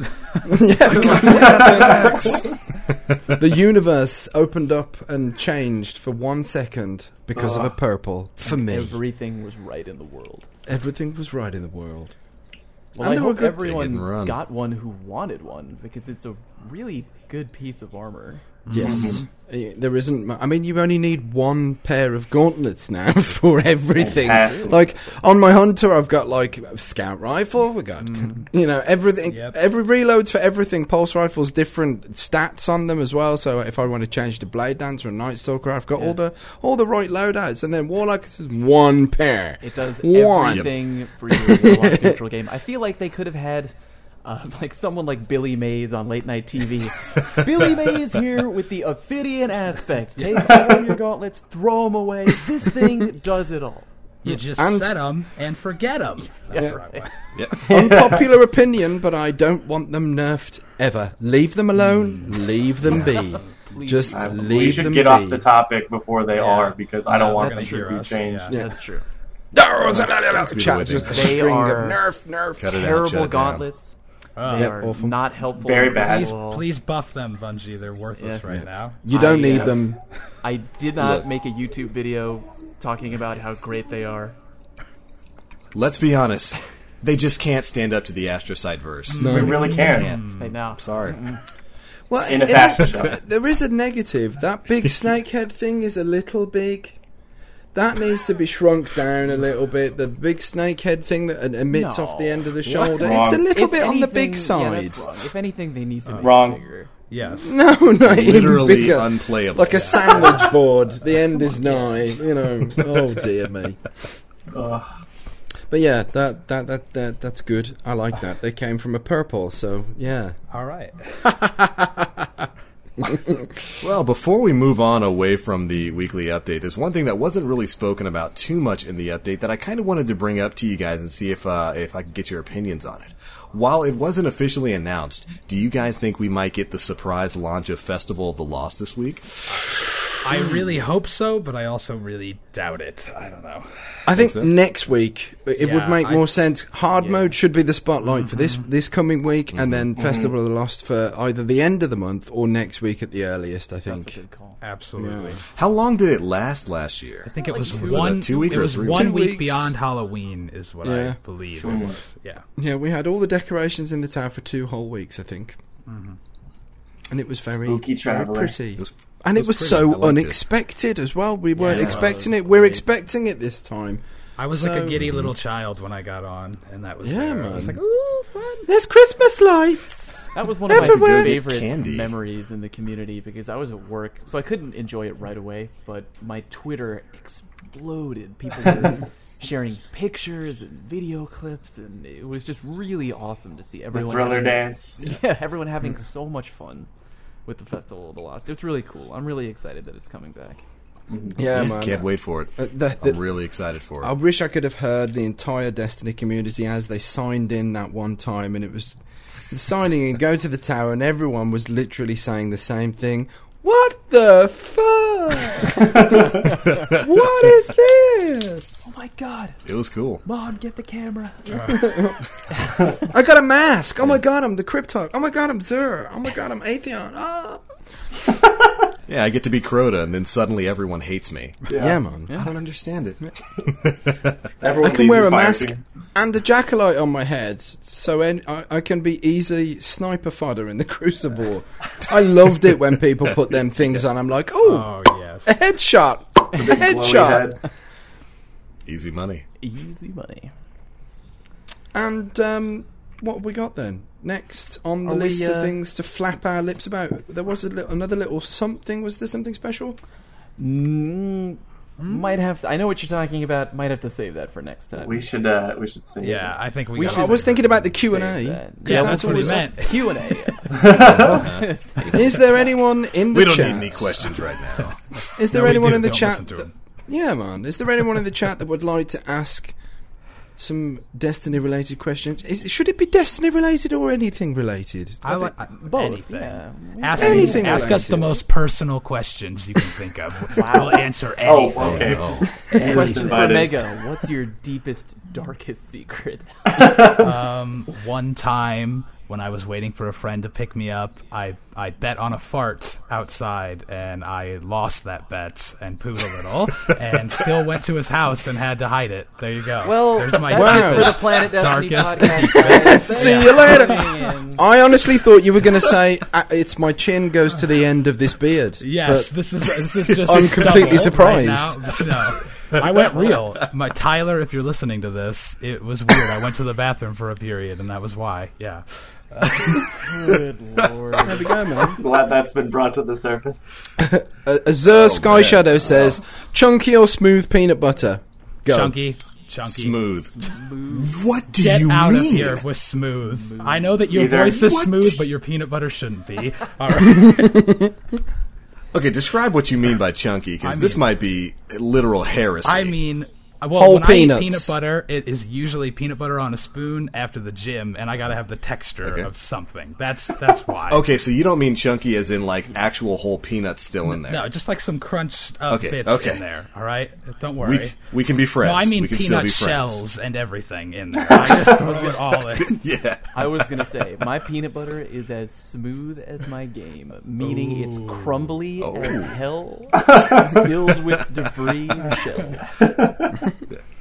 The universe opened up and changed for one second because of a Ugh. purple. For me, Everything was right in the world. everything was right in the world. Well, And I they were hope good. everyone Take it and run. got one who wanted one, because it's a really good piece of armor. Yes. Uh, There isn't. mu- I mean, you only need one pair of gauntlets now for everything. Fantastic. Like on my hunter, I've got like a scout rifle. We got you know everything. Yep. Every reloads for everything. Pulse rifles, different stats on them as well. So if I want to change to blade dancer and night stalker, I've got all the all the right loadouts. And then warlock is one pair. It does One. everything for your Warlock neutral game. I feel like they could have had uh, like someone like Billy Mays on late night T V. Billy Mays here with the Ophidian aspect. Take all your gauntlets, throw them away. This thing does it all. You just And- set them and forget them. That's the right way. Yeah. Unpopular opinion, but I don't want them nerfed ever. Leave them alone. Leave them be. Just Uh, leave we should them get be. off the topic before they Yeah. are, because I don't No, want they're them gonna to hear be us, changed. yeah. Yeah. That's true. be the Chat, way just a they- They string are of nerf, nerf. Cut it out, Terrible shut it down. gauntlets. Oh. They Yep, are awful. not helpful. Very at bad. Please, all. please buff them, Bungie. They're worthless Yeah. right Yeah. now. You don't I, need uh, them. I did not Look. make a YouTube video talking about how great they are. Let's be honest. They just can't stand up to the Astrocyte verse. We really can. Can't. They now. Sorry. Well, In a it- fashion show. there is a negative. That big snakehead thing is a little big. That needs to be shrunk down a little bit. The big snakehead thing that emits No. off the end of the shoulder. Wrong. It's a little If bit on the anything- big yeah, side. that's wrong. If anything, they need to make Wrong. it bigger. Yes. No, not even Literally bigger. unplayable. Like a sandwich board. The end is nigh. You know. Oh dear me. Ugh. But yeah, that, that that that that's good. I like that. They came from a purple, so yeah. All right. Well, before we move on away from the weekly update, there's one thing that wasn't really spoken about too much in the update that I kind of wanted to bring up to you guys and see if uh, if I could get your opinions on it. While it wasn't officially announced, do you guys think we might get the surprise launch of Festival of the Lost this week? I really hope so, but I also really doubt it. I don't know. I think so? next week it Yeah, would make I- more sense. Hard Yeah. mode should be the spotlight for this this coming week, and then Mm-hmm. Festival of the Lost for either the end of the month or next week at the earliest. I That's a think. good call. Absolutely. How long did it last last year? I think it Like was two- Was it a one. two-week it or was three one Two week weeks. beyond Halloween, is what Yeah. I believe it was. Yeah. Yeah, we had all the decorations in the town for two whole weeks, I think, and it was very, Spooky very traveler. pretty. It was- And it was was pretty. I so liked it. unexpected as well. We weren't Yeah. expecting it. Oh, We're great. expecting it this time. I was like a So- giddy little child when I got on, and that was Yeah, there. I was man. like, ooh, fun. There's Christmas lights. That was one of Everywhere. my favorite Candy. memories in the community, because I was at work, so I couldn't enjoy it right away, but my Twitter exploded. People were sharing pictures and video clips, and it was just really awesome to see everyone Thriller having, dance. Yeah, everyone having so much fun with the Festival of the Lost. It's really cool. I'm really excited that it's coming back. Yeah, man. Can't wait for it. Uh, the- the- I'm really excited for it. I wish I could have heard the entire Destiny community as they signed in that one time, and it was signing and go to the tower, and everyone was literally saying the same thing. What the fuck? What is this? Oh my god! It was cool. Mom, get the camera! I got a mask. Oh my god, I'm the Cryptarch. Oh my god, I'm Xur. Oh my god, I'm Atheon. Ah. Yeah, I get to be Crota, and then suddenly everyone hates me. Yeah, yeah man. I don't understand it. Everyone I can wear a mask fighting. and a jackalote on my head, so en- I-, I can be easy sniper fodder in the Crucible. I loved it when people put them things on. I'm like, oh, Oh yes. a headshot, a Big glowy headshot. head. Easy money. Easy money. And um, what have we got then? Next on the Are we, list uh, of things to flap our lips about, there was a li- another little something. Was there something special? Mm, Might have to, I know what you're talking about. Might have to save that for next time. We should. Uh, we should say. Yeah, I think we. We got should- I was thinking about the Q and Save A. that. Yeah, that's that's what he always- meant. Q and A. Is there anyone in the We don't chat? need any questions right now. Is there No, we anyone do. in the Don't chat? listen to that- him. yeah, man. Is there anyone in the chat that would like to ask some Destiny-related questions? Is, should it be Destiny-related or anything related? I like Both, anything. yeah. Ask, Anything ask us the related. most personal questions you can think of. We'll answer Oh, anything. okay. No. First Question for invited. Mega. What's your deepest, darkest secret? Um, one time when I was waiting for a friend to pick me up, I I bet on a fart outside, and I lost that bet and pooed a little, and still went to his house and had to hide it. There you go. Well, there's my that's Wow. it for the Planet Destiny Darkest podcast. guys. See you later. And I honestly thought you were going to say uh, it's my chin goes to the end of this beard. Yes, but this is this is just. I'm completely double surprised. Right now. No, I went real. My Tyler, if you're listening to this, it was weird. I went to the bathroom for a period, and that was why. Yeah. good lord. there we go, man. Glad that's been brought to the surface. Uh, Azure Sky man. Shadow says, chunky or smooth peanut butter? Go. Chunky, chunky. Smooth. What do Get you out mean? of here with smooth. I know that your Either- voice is What? smooth, but your peanut butter shouldn't be. All right. Okay, describe what you mean by chunky, because I this mean- might be literal heresy. I mean, well, Whole when peanuts. I eat peanut butter, it is usually peanut butter on a spoon after the gym, and I gotta have the texture Okay. of something. That's that's why. Okay, so you don't mean chunky as in like actual whole peanuts still in there. No, just like some crunched up Okay, bits okay. in there. All right, don't worry. we we can be friends. No, I mean we can still peanut be friends. shells and everything in there. I just throw it all in. Yeah. I was gonna say my peanut butter is as smooth as my game, meaning it's crumbly Oh. as hell, filled with debris and shells.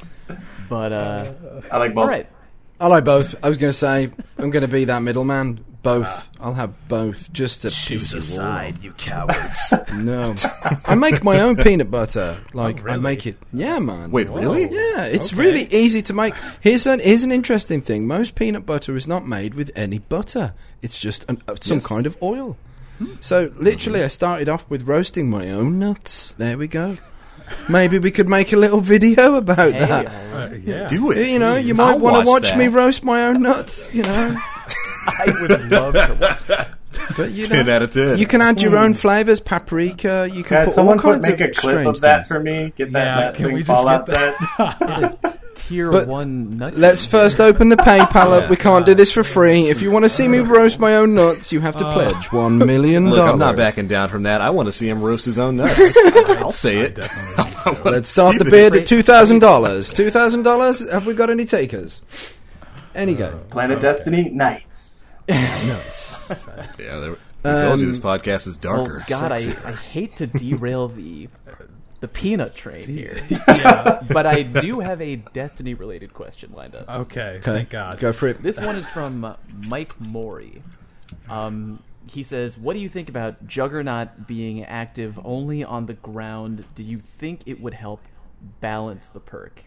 But uh, I like both. all right. I like both. I was going to say, I'm going to be that middleman. Both. I'll have both, just to Choose piss a you all off. side, you cowards. No. I make my own peanut butter. Like, Oh, I really? make it. Yeah, man. Wait, really? Yeah, it's Okay. really easy to make. Here's an here's an interesting thing. Most peanut butter is not made with any butter. It's just an, uh, some Yes. kind of oil. So literally, I started off with roasting my own nuts. There we go. Maybe we could make a little video about Hey, that. all right. Uh, yeah. Do it. You know, you please. might I'll want to watch that. me roast my own nuts. You know, I would love to watch that. but you ten know, out of ten. you can add your own flavors, paprika. You can Guys, put all someone put kinds make of a clip strange of that things. for me. Get that, Yeah, that can thing we just Fallout get set. Tier But one nut. Let's first open the PayPal up. We can't do this for free. If you want to see me roast my own nuts, you have to pledge one million dollars. Look, I'm not backing down from that. I want to see him roast his own nuts. I'll say it. Definitely need to. Let's start the bid at two thousand dollars. Two thousand dollars. Have we got any takers? Any go? Planet Destiny Nights. Nice. Yeah, there, I told you this Um, podcast is Oh darker. God, I, sexier. I hate to derail the the peanut train here, Yeah. but I do have a Destiny related question lined up. Okay. Okay, Thank God. go for it. This one is from uh, Mike Mori. Um, he says, "What do you think about Juggernaut being active only on the ground? Do you think it would help balance the perk?"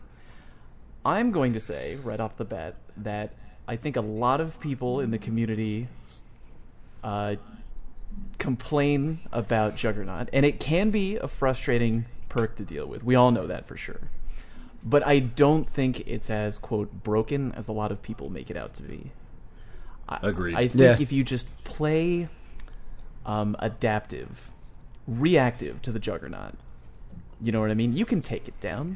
I'm going to say right off the bat that I think a lot of people in the community uh, complain about Juggernaut, and it can be a frustrating perk to deal with. We all know that for sure. But I don't think it's as, quote, broken as a lot of people make it out to be. I, Agreed. I think Yeah. if you just play um, adaptive, reactive to the Juggernaut, you know what I mean? You can take it down.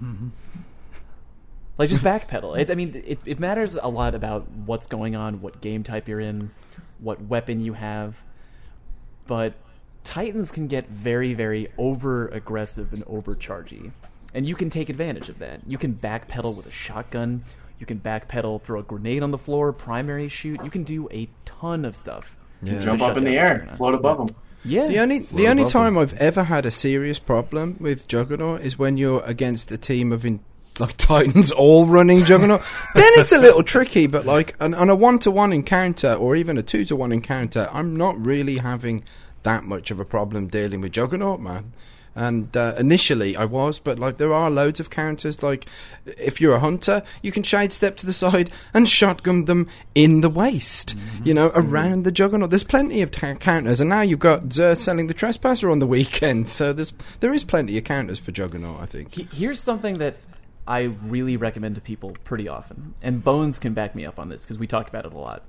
Like, just backpedal. It, I mean, it, it matters a lot about what's going on, what game type you're in, what weapon you have. But Titans can get very, very over-aggressive and overchargy. And you can take advantage of that. You can backpedal with a shotgun. You can backpedal, throw a grenade on the floor, primary shoot. You can do a ton of stuff. Yeah. Jump Shut up in the down air, Juggernaut. float above them. Yeah. The only Float the only above time them. I've ever had a serious problem with Juggernaut is when you're against a team of in, like Titans all running Juggernaut. Then it's a little tricky, but like on, on a one to one encounter or even a two to one encounter, I'm not really having that much of a problem dealing with Juggernaut, man. And uh, initially I was, but like there are loads of counters. Like if you're a hunter, you can shade step to the side and shotgun them in the waist, mm-hmm. you know, around mm-hmm. the Juggernaut. There's plenty of ta- counters, and now you've got Xur selling the Trespasser on the weekend, so there's there is plenty of counters for Juggernaut, I think. He- here's something that I really recommend to people pretty often, and Bones can back me up on this because we talk about it a lot.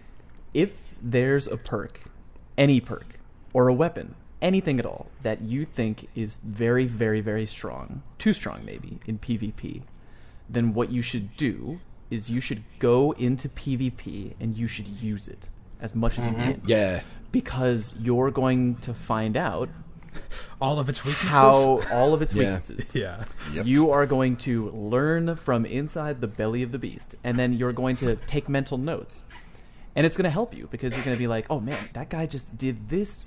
If there's a perk, any perk, or a weapon, anything at all that you think is very, very, very strong, too strong maybe, in PvP, then what you should do is you should go into PvP and you should use it as much as you can. Yeah. Because you're going to find out all of its weaknesses. how all of its Yeah. weaknesses. Yeah. Yep. You are going to learn from inside the belly of the beast, and then you're going to take mental notes. And it's going to help you because you're going to be like, oh man, that guy just did this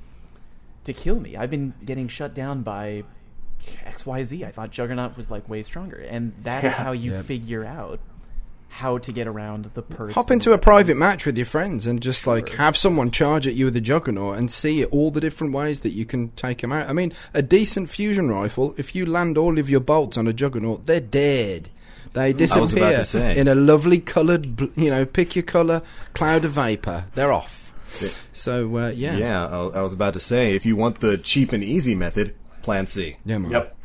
to kill me. I've been getting shut down by X Y Z. I thought Juggernaut was like way stronger. And that's Yeah. how you Yep. figure out how to get around the perks. Hop and into a weapons. private match with your friends and just like Sure. have someone charge at you with a Juggernaut and see all the different ways that you can take them out. I mean, a decent fusion rifle, if you land all of your bolts on a Juggernaut, they're dead. They disappear was about to say. in a lovely coloured, bl- you know, pick your colour, cloud of vapour. They're off. So, uh, yeah. Yeah, I I was about to say, if you want the cheap and easy method, Plan C. Yeah, man. Yep.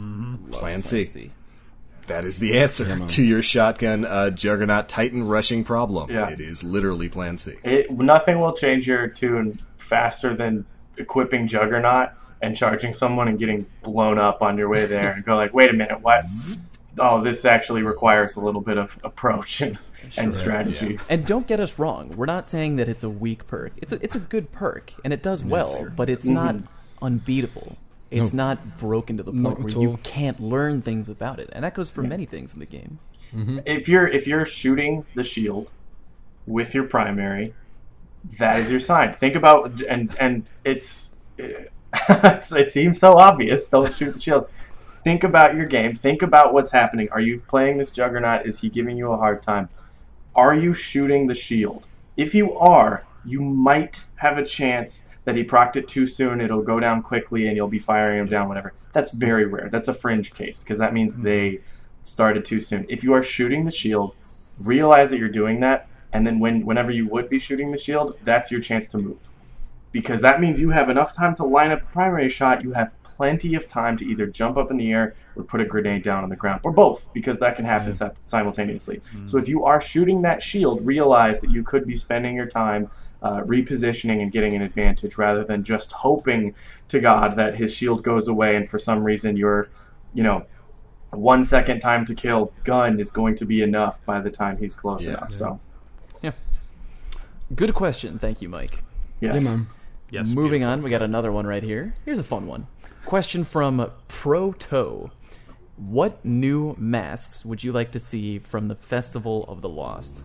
Plan C. See. That is the answer to your shotgun uh, Juggernaut Titan rushing problem. Yeah. It is literally Plan C. It, nothing will change your tune faster than equipping Juggernaut and charging someone and getting blown up on your way there and go like, wait a minute, what? Oh, this actually requires a little bit of approach and, and strategy. And don't get us wrong. We're not saying that it's a weak perk. It's a, it's a good perk, and it does well, fair. but it's not unbeatable. It's No. not broken to the Not point at where you all. can't learn things about it. And that goes for many things in the game. If you're if you're shooting the shield with your primary, that is your sign. Think about and and it's, it's it seems so obvious. Don't shoot the shield. Think about your game. Think about what's happening. Are you playing this Juggernaut? Is he giving you a hard time? Are you shooting the shield? If you are, you might have a chance that he procced it too soon. It'll go down quickly and you'll be firing him down, whatever. That's very rare. That's a fringe case because that means they started too soon. If you are shooting the shield, realize that you're doing that, and then when whenever you would be shooting the shield, that's your chance to move. Because that means you have enough time to line up a primary shot. You have plenty of time to either jump up in the air or put a grenade down on the ground, or both, because that can happen sim- simultaneously. Mm. So if you are shooting that shield, realize that you could be spending your time uh, repositioning and getting an advantage rather than just hoping to God that his shield goes away and for some reason your, you know, one second time to kill gun is going to be enough by the time he's close Yeah. enough. So, Yeah. Good question. Thank you, Mike. yes. Yeah, man. Yes. Moving beautiful. on, we got another one right here. Here's a fun one. Question from Proto. What new masks would you like to see from the Festival of the Lost?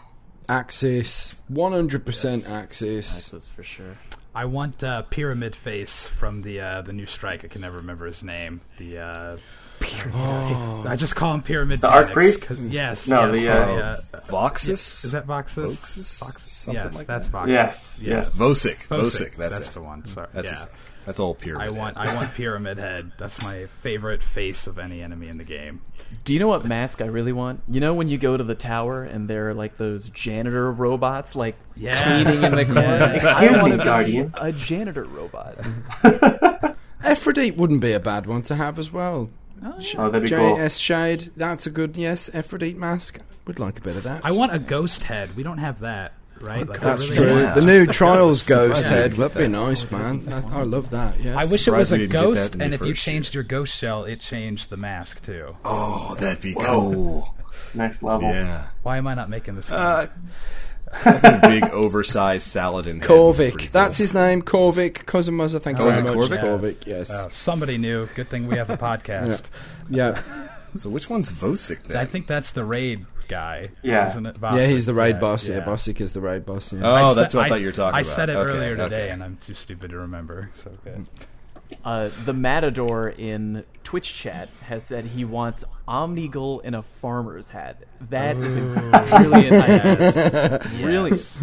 Axis. one hundred percent Axis. Access for sure. I want uh, Pyramid Face from the uh, the new strike. I can never remember his name. The uh, Oh. I just call him Pyramid. The Phoenix, Arc Priest? 'cause- Yes. No, yes, the, uh, the, uh, Voxus? Is that Voxus? Voxus? Voxus? Something Yes, like that's that. Voxus. Yes, yes. Vosic. Vosic, Vosic. That's, That's it. the one. Sorry. That's yeah. his name. That's all pyramid. I want head. I want Pyramid Head. That's my favorite face of any enemy in the game. Do you know what mask I really want? You know when you go to the tower and there are like those janitor robots like Yes. cleaning in the corner? Yes. I Excuse want me, to Guardian. be a janitor robot. Ephrodite wouldn't be a bad one to have as well. Oh, that'd be cool. J S Shade, that's a good, yes, Aphrodite mask. Would like a bit of that. I want a ghost head. We don't have that, right? Like, I That's really true. want- The new Trials Ghost Yeah. head, that'd be nice, man. That, I love that, yes. I wish it was Surprised we a didn't get that ghost, in the and if you first changed your ghost shell, it changed the mask too. Oh, that'd be Whoa. cool. Next level. Yeah. Why am I not making this? Uh, I think big, oversized Saladin head would be pretty Korvik. That's cool. his name, Korvik. Cosmos, I think Oh, very is it much. Korvik? Korvik, yes. Oh, somebody knew. Good thing we have a podcast. Yeah. So which one's Vosik then? I think that's the raid guy. Yeah. Isn't it? Yeah, he's the raid Yeah, boss. Yeah, yeah. Bosik is the raid boss. Yeah. Oh, I that's said- what I thought you were talking I about. said it Okay, earlier today, okay. and I'm too stupid to remember. So good. Uh, the Matador in Twitch chat has said he wants Omnigul in a farmer's hat. That is a brilliant idea. Brilliant.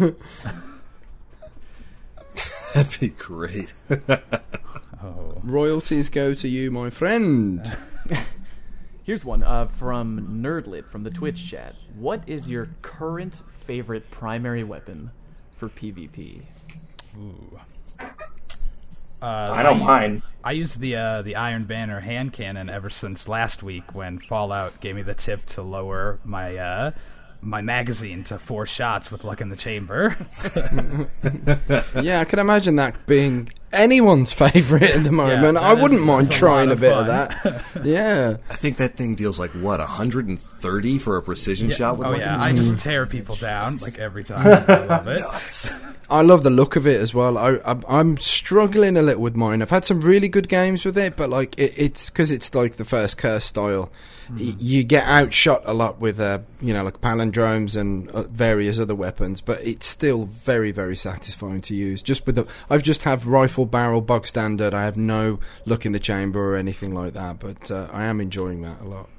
That'd be great. Oh. Royalties go to you, my friend. Here's one uh, from Nerdlit from the Twitch chat. What is your current favorite primary weapon for PvP? Ooh. Uh, I don't mind. I used the uh, the Iron Banner hand cannon ever since last week when Fallout gave me the tip to lower my uh, my magazine to four shots with luck in the chamber. Yeah, I can imagine that being anyone's favourite at the moment. that I is- wouldn't mind that's a trying lot a of bit fun. of that. Yeah. I think that thing deals like what, one hundred thirty for a precision shot with oh like yeah, a I just tear people down like every time. I love it. nuts. I love the look of it as well. I, I, I'm struggling a little with mine. I've had some really good games with it, but like it, it's because it's like the first Curse style. Y- you get outshot a lot with, uh, you know, like palindromes and uh, various other weapons, but it's still very, very satisfying to use. Just with the, I've just have rifle barrel bog standard. I have no luck in the chamber or anything like that, but uh, I am enjoying that a lot.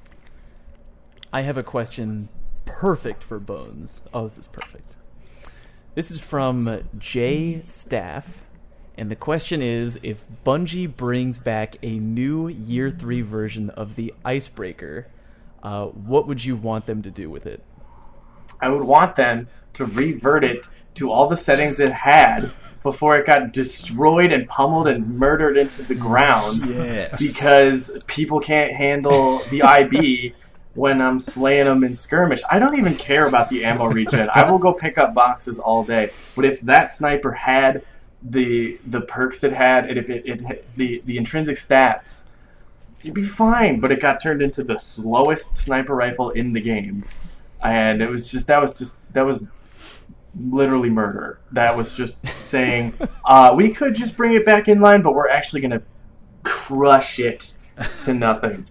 I have a question perfect for Bones. Oh, this is perfect. This is from Jay Staff, and the question is, if Bungie brings back a new Year three version of the Icebreaker, uh, what would you want them to do with it? I would want them to revert it to all the settings it had before it got destroyed and pummeled and murdered into the ground. Yes. Because people can't handle the I B when I'm slaying them in skirmish. I don't even care about the ammo regen. I will go pick up boxes all day. But if that sniper had the the perks it had, and if it, it had the the intrinsic stats, you'd be fine. But it got turned into the slowest sniper rifle in the game, and it was just that was just that was literally murder. That was just saying uh, we could just bring it back in line, but we're actually gonna crush it to nothing.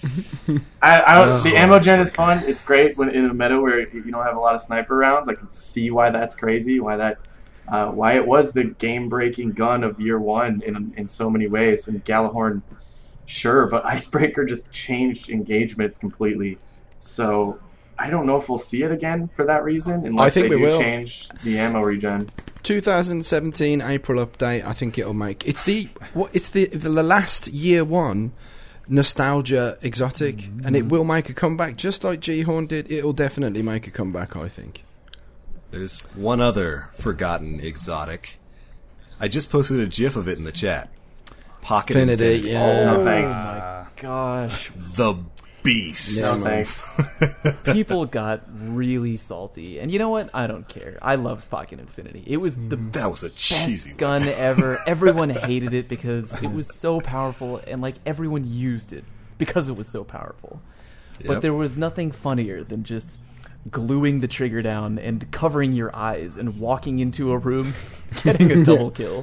I, I don't, Oh, the ammo gen that's is fun. It's great when in a meta where you don't have a lot of sniper rounds. I can see why that's crazy. Why that, uh, why it was the game-breaking gun of year one in in so many ways. And Galahorn, sure, but Icebreaker just changed engagements completely. So I don't know if we'll see it again for that reason, unless I think they we do will. change the ammo regen. twenty seventeen April update. I think it'll make it's the what it's the the last year one nostalgia exotic, mm-hmm. and it will make a comeback just like G-Horn did. It'll definitely make a comeback, I think. There's one other forgotten exotic. I just posted a GIF of it in the chat. Pocket Infinity, Infinity. yeah. No thanks. Oh my gosh. The beast. Yeah. No thanks. People got really salty. And you know what? I don't care. I loved Pocket Infinity. It was the That was a cheesy best gun ever. Everyone hated it because it was so powerful, and like everyone used it because it was so powerful. But Yep. there was nothing funnier than just gluing the trigger down and covering your eyes and walking into a room getting a double kill.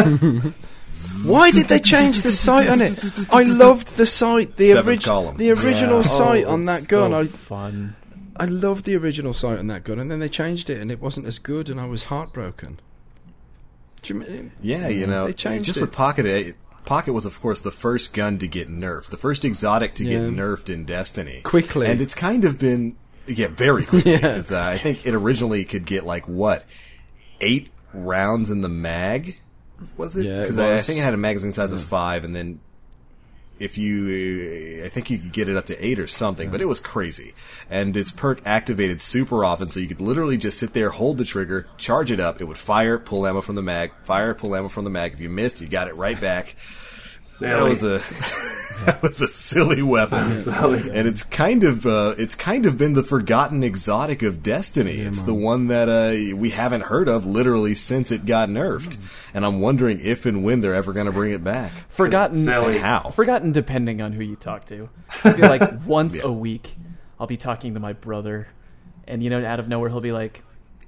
Why did they change the sight on it? I loved the sight, the Seventh original, column. the original Yeah. sight Oh, on it that was gun. so I fun. I loved the original sight on that gun, and then they changed it, and it wasn't as good, and I was heartbroken. Do you mean- Yeah, you know, they changed just it. with Pocket, it, Pocket was, of course, the first gun to get nerfed, the first exotic to Yeah. get nerfed in Destiny. Quickly. And it's kind of been, yeah, very quickly. Yeah. Because uh, I think it originally could get, like, what, eight rounds in the mag? Was it? Yeah, it Because I, I was. think it had a magazine size of five, and then if you, uh, I think you could get it up to eight or something, but it was crazy. And its perk activated super often, so you could literally just sit there, hold the trigger, charge it up, it would fire, pull ammo from the mag, fire, pull ammo from the mag. If you missed, you got it right back. That Silly. was a that was a silly weapon, Silly. and it's kind of uh, it's kind of been the forgotten exotic of Destiny. It's the one that uh, we haven't heard of literally since it got nerfed, and I'm wondering if and when they're ever going to bring it back. Forgotten Silly. And how? Forgotten depending on who you talk to. I feel like once a week I'll be talking to my brother, and you know, out of nowhere he'll be like,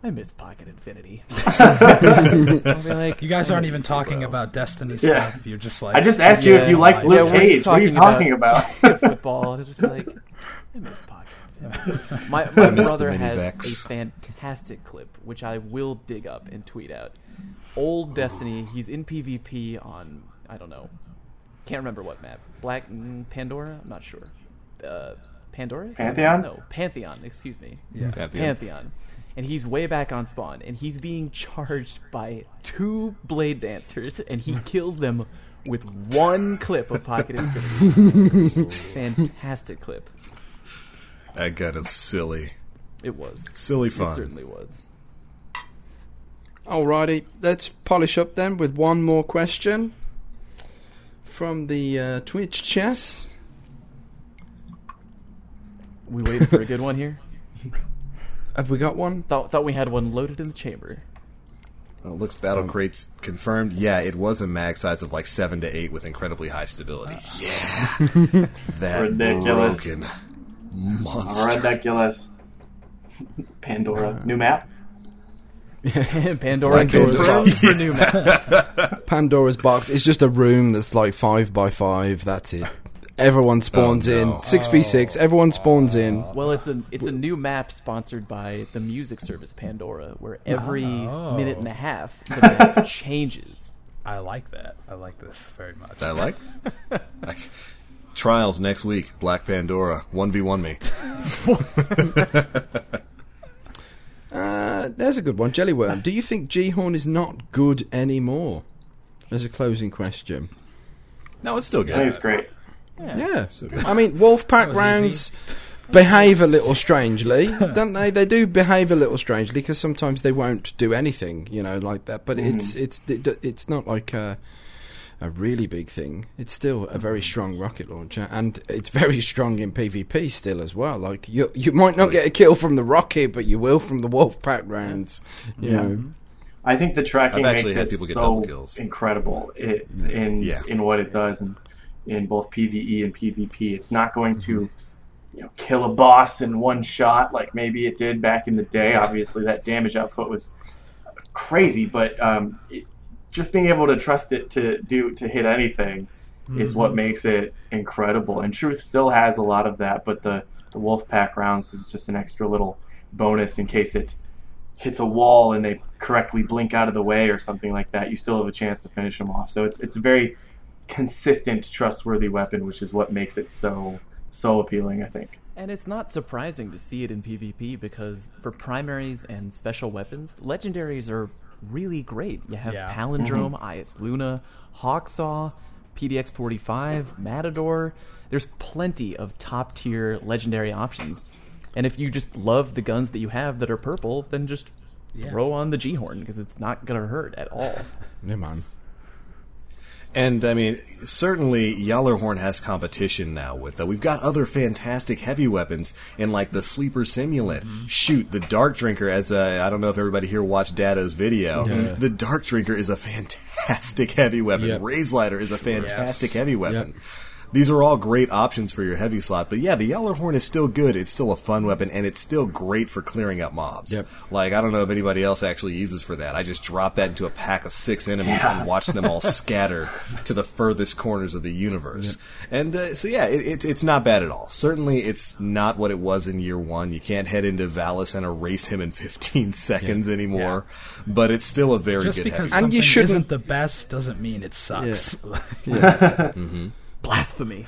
I miss Pocket Infinity. I'll be like, You guys I aren't miss even you, talking bro. about Destiny Yeah. stuff. You're just like I just asked you Yeah, if you liked yeah, Luke we're just Cage. What are you talking about? football. And I'll just be like, I miss Pocket Infinity. My, my miss the brother mini has Vex. a fantastic clip, which I will dig up and tweet out. Old Destiny, he's in PvP on, I don't know, can't remember what map. Black mm, Pandora? I'm not sure. Uh, Pandora? Is that- Pantheon? No, Pantheon, excuse me. Yeah. Pantheon. Pantheon. And he's way back on spawn, and he's being charged by two blade dancers, and he kills them with one clip of Pocket Infinity. Fantastic clip. That got us silly. It was. Silly It fun. certainly was. Alrighty, let's polish up then with one more question from the uh, Twitch chat. We waited for a good one here. Have we got one? Thought thought we had one loaded in the chamber. Well, looks battle crates confirmed. Yeah, it was a mag size of like seven to eight with incredibly high stability. Yeah, that Ridiculous. broken All monster. right, Ridiculous. Pandora. New map? Pandora Pandora's confirmed box. for new map. Pandora's box. It's just a room that's like five by five. That's it. Everyone spawns Oh, no. in six v six. Everyone spawns in. Well, it's a it's a new map sponsored by the music service Pandora, where every Oh. minute and a half the map changes. I like that. I like this very much. I like. like. Trials next week. Black Pandora. one v one me. Uh, there's a good one. Jellyworm. Do you think G-Horn is not good anymore? As a closing question. No, it's still I think good. it's great. Yeah. So good. I mean, Wolfpack was rounds behave a little strangely, don't they? They do behave a little strangely because sometimes they won't do anything, you know, like that. But it's it's it, it's not like a, a really big thing. It's still a very strong rocket launcher, and it's very strong in PvP still as well. Like you you might not get a kill from the rocket, but you will from the Wolfpack rounds. You Yeah. know. I think the tracking I've makes actually had it people get so double kills. incredible it, in Yeah. in what it does, and in both PvE and PvP. It's not going to, you know, kill a boss in one shot like maybe it did back in the day. Obviously, that damage output was crazy, but um, it, just being able to trust it to do to hit anything is what makes it incredible. And Truth still has a lot of that, but the the Wolfpack rounds is just an extra little bonus in case it hits a wall and they correctly blink out of the way or something like that. You still have a chance to finish them off. So it's it's a very consistent, trustworthy weapon, which is what makes it so so appealing, I think. And it's not surprising to see it in PvP because for primaries and special weapons, legendaries are really great. You have Yeah. Palindrome, I S Luna, Hawksaw, P D X forty-five, Matador. There's plenty of top tier legendary options. And if you just love the guns that you have that are purple, then just Yeah. throw on the G-Horn because it's not going to hurt at all. Yeah, man. And I mean, certainly Yallarhorn has competition now with uh, we've got other fantastic heavy weapons in like the Sleeper Simulant. Shoot, the Dark Drinker, as uh, I don't know if everybody here watched Dado's video. Yeah. The Dark Drinker is a fantastic heavy weapon. Yep. Raise Lighter is a fantastic heavy weapon. Yep. These are all great options for your heavy slot, but yeah, the Yallarhorn is still good. It's still a fun weapon, and it's still great for clearing up mobs. Yep. Like, I don't know if anybody else actually uses for that. I just drop that into a pack of six enemies Yeah. and watch them all scatter to the furthest corners of the universe. And uh, so, yeah, it, it, it's not bad at all. Certainly, it's not what it was in year one. You can't head into Valis and erase him in fifteen seconds anymore, but it's still a very Just good because heavy. And you something shouldn't- isn't the best doesn't mean it sucks. Blasphemy.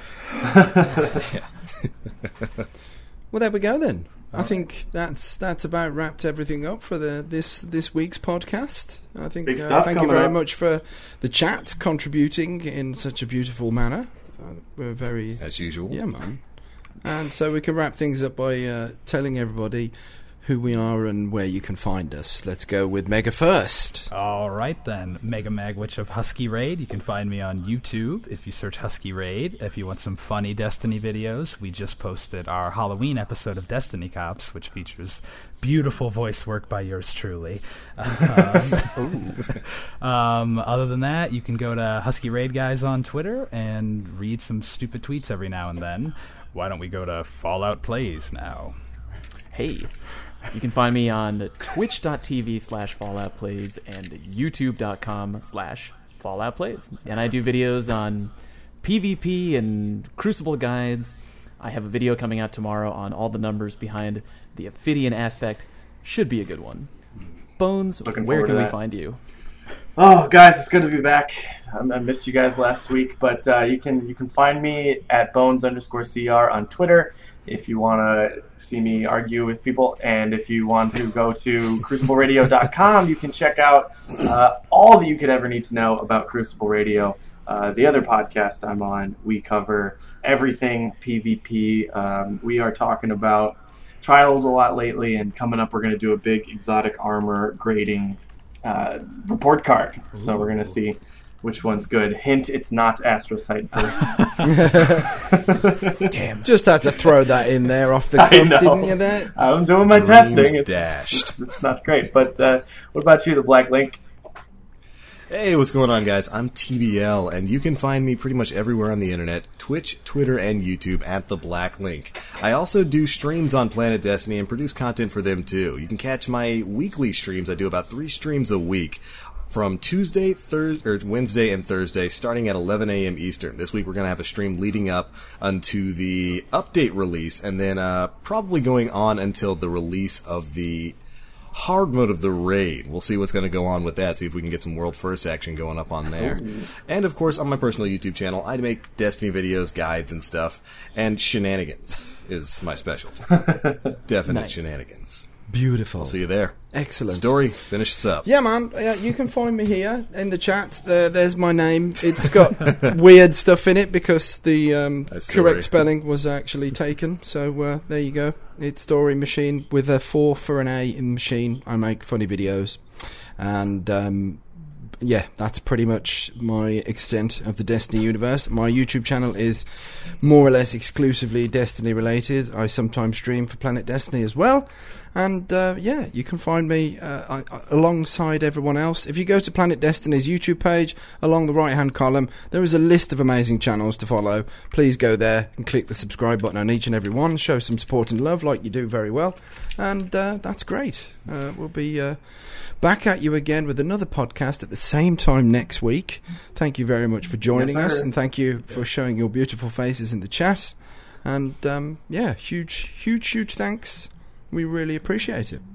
Well, there we go then. I think that's that's about wrapped everything up for the this this week's podcast. I think Big uh, stuff thank you coming very up. much for the chat contributing in such a beautiful manner. Uh, we're very As usual. yeah, man. And so we can wrap things up by uh, telling everybody who we are and where you can find us. Let's go with Mega first. All right, then. Mega Magwitch of Husky Raid. You can find me on YouTube if you search Husky Raid. If you want some funny Destiny videos, we just posted our Halloween episode of Destiny Cops, which features beautiful voice work by yours truly. Um, um, other than that, you can go to Husky Raid Guys on Twitter and read some stupid tweets every now and then. Why don't we go to Fallout Plays now? Hey. You can find me on twitch.tv slash Fallout Plays and youtube.com slash Fallout Plays. And I do videos on PvP and Crucible guides. I have a video coming out tomorrow on all the numbers behind the Ophidian aspect. Should be a good one. Bones, Looking where forward can to we that. find you? Oh, guys, it's good to be back. Um, I missed you guys last week, but uh, you can you can find me at bones underscore cr on Twitter if you want to see me argue with people, and if you want to go to crucible radio dot com, you can check out uh, all that you could ever need to know about Crucible Radio. Uh, the other podcast I'm on, we cover everything PvP. Um, we are talking about trials a lot lately, and coming up we're going to do a big exotic armor grading uh, report card. So we're going to see which one's good. Hint, it's not Astrocyte first. Damn. Just had to throw that in there off the I cuff, know. didn't you? There. I'm doing my Dreams testing. It's, dashed. it's not great. But uh, what about you, the Black Link? Hey, what's going on, guys? I'm T B L, and you can find me pretty much everywhere on the internet, Twitch, Twitter, and YouTube at The Black Link. I also do streams on Planet Destiny and produce content for them, too. You can catch my weekly streams. I do about three streams a week from Tuesday, Thursday, or Wednesday, and Thursday, starting at eleven a.m. Eastern. This week we're going to have a stream leading up unto the update release, and then uh, probably going on until the release of the hard mode of the raid. We'll see what's going to go on with that, see if we can get some world first action going up on there. Ooh. And of course, on my personal YouTube channel, I make Destiny videos, guides, and stuff, and shenanigans is my specialty. Definite Nice. Shenanigans. Beautiful. I'll see you there. Excellent. Story, finish us up. Yeah, man. Yeah, you can find me here in the chat. There, there's my name. It's got weird stuff in it because the um, That's Story. correct spelling was actually taken. So uh, there you go. It's Story Machine with a four for an A in machine. I make funny videos, and um, yeah, that's pretty much my extent of the Destiny universe. My YouTube channel is more or less exclusively Destiny related. I sometimes stream for Planet Destiny as well. And uh, yeah, you can find me uh, I, alongside everyone else. If you go to Planet Destiny's YouTube page, along the right-hand column, there is a list of amazing channels to follow. Please go there and click the subscribe button on each and every one. Show some support and love like you do very well. And uh, that's great. Uh, we'll be uh, back at you again with another podcast at the same time next week. Thank you very much for joining Yes, us, sir. and thank you for showing your beautiful faces in the chat. And um, yeah, huge, huge, huge thanks. We really appreciate it.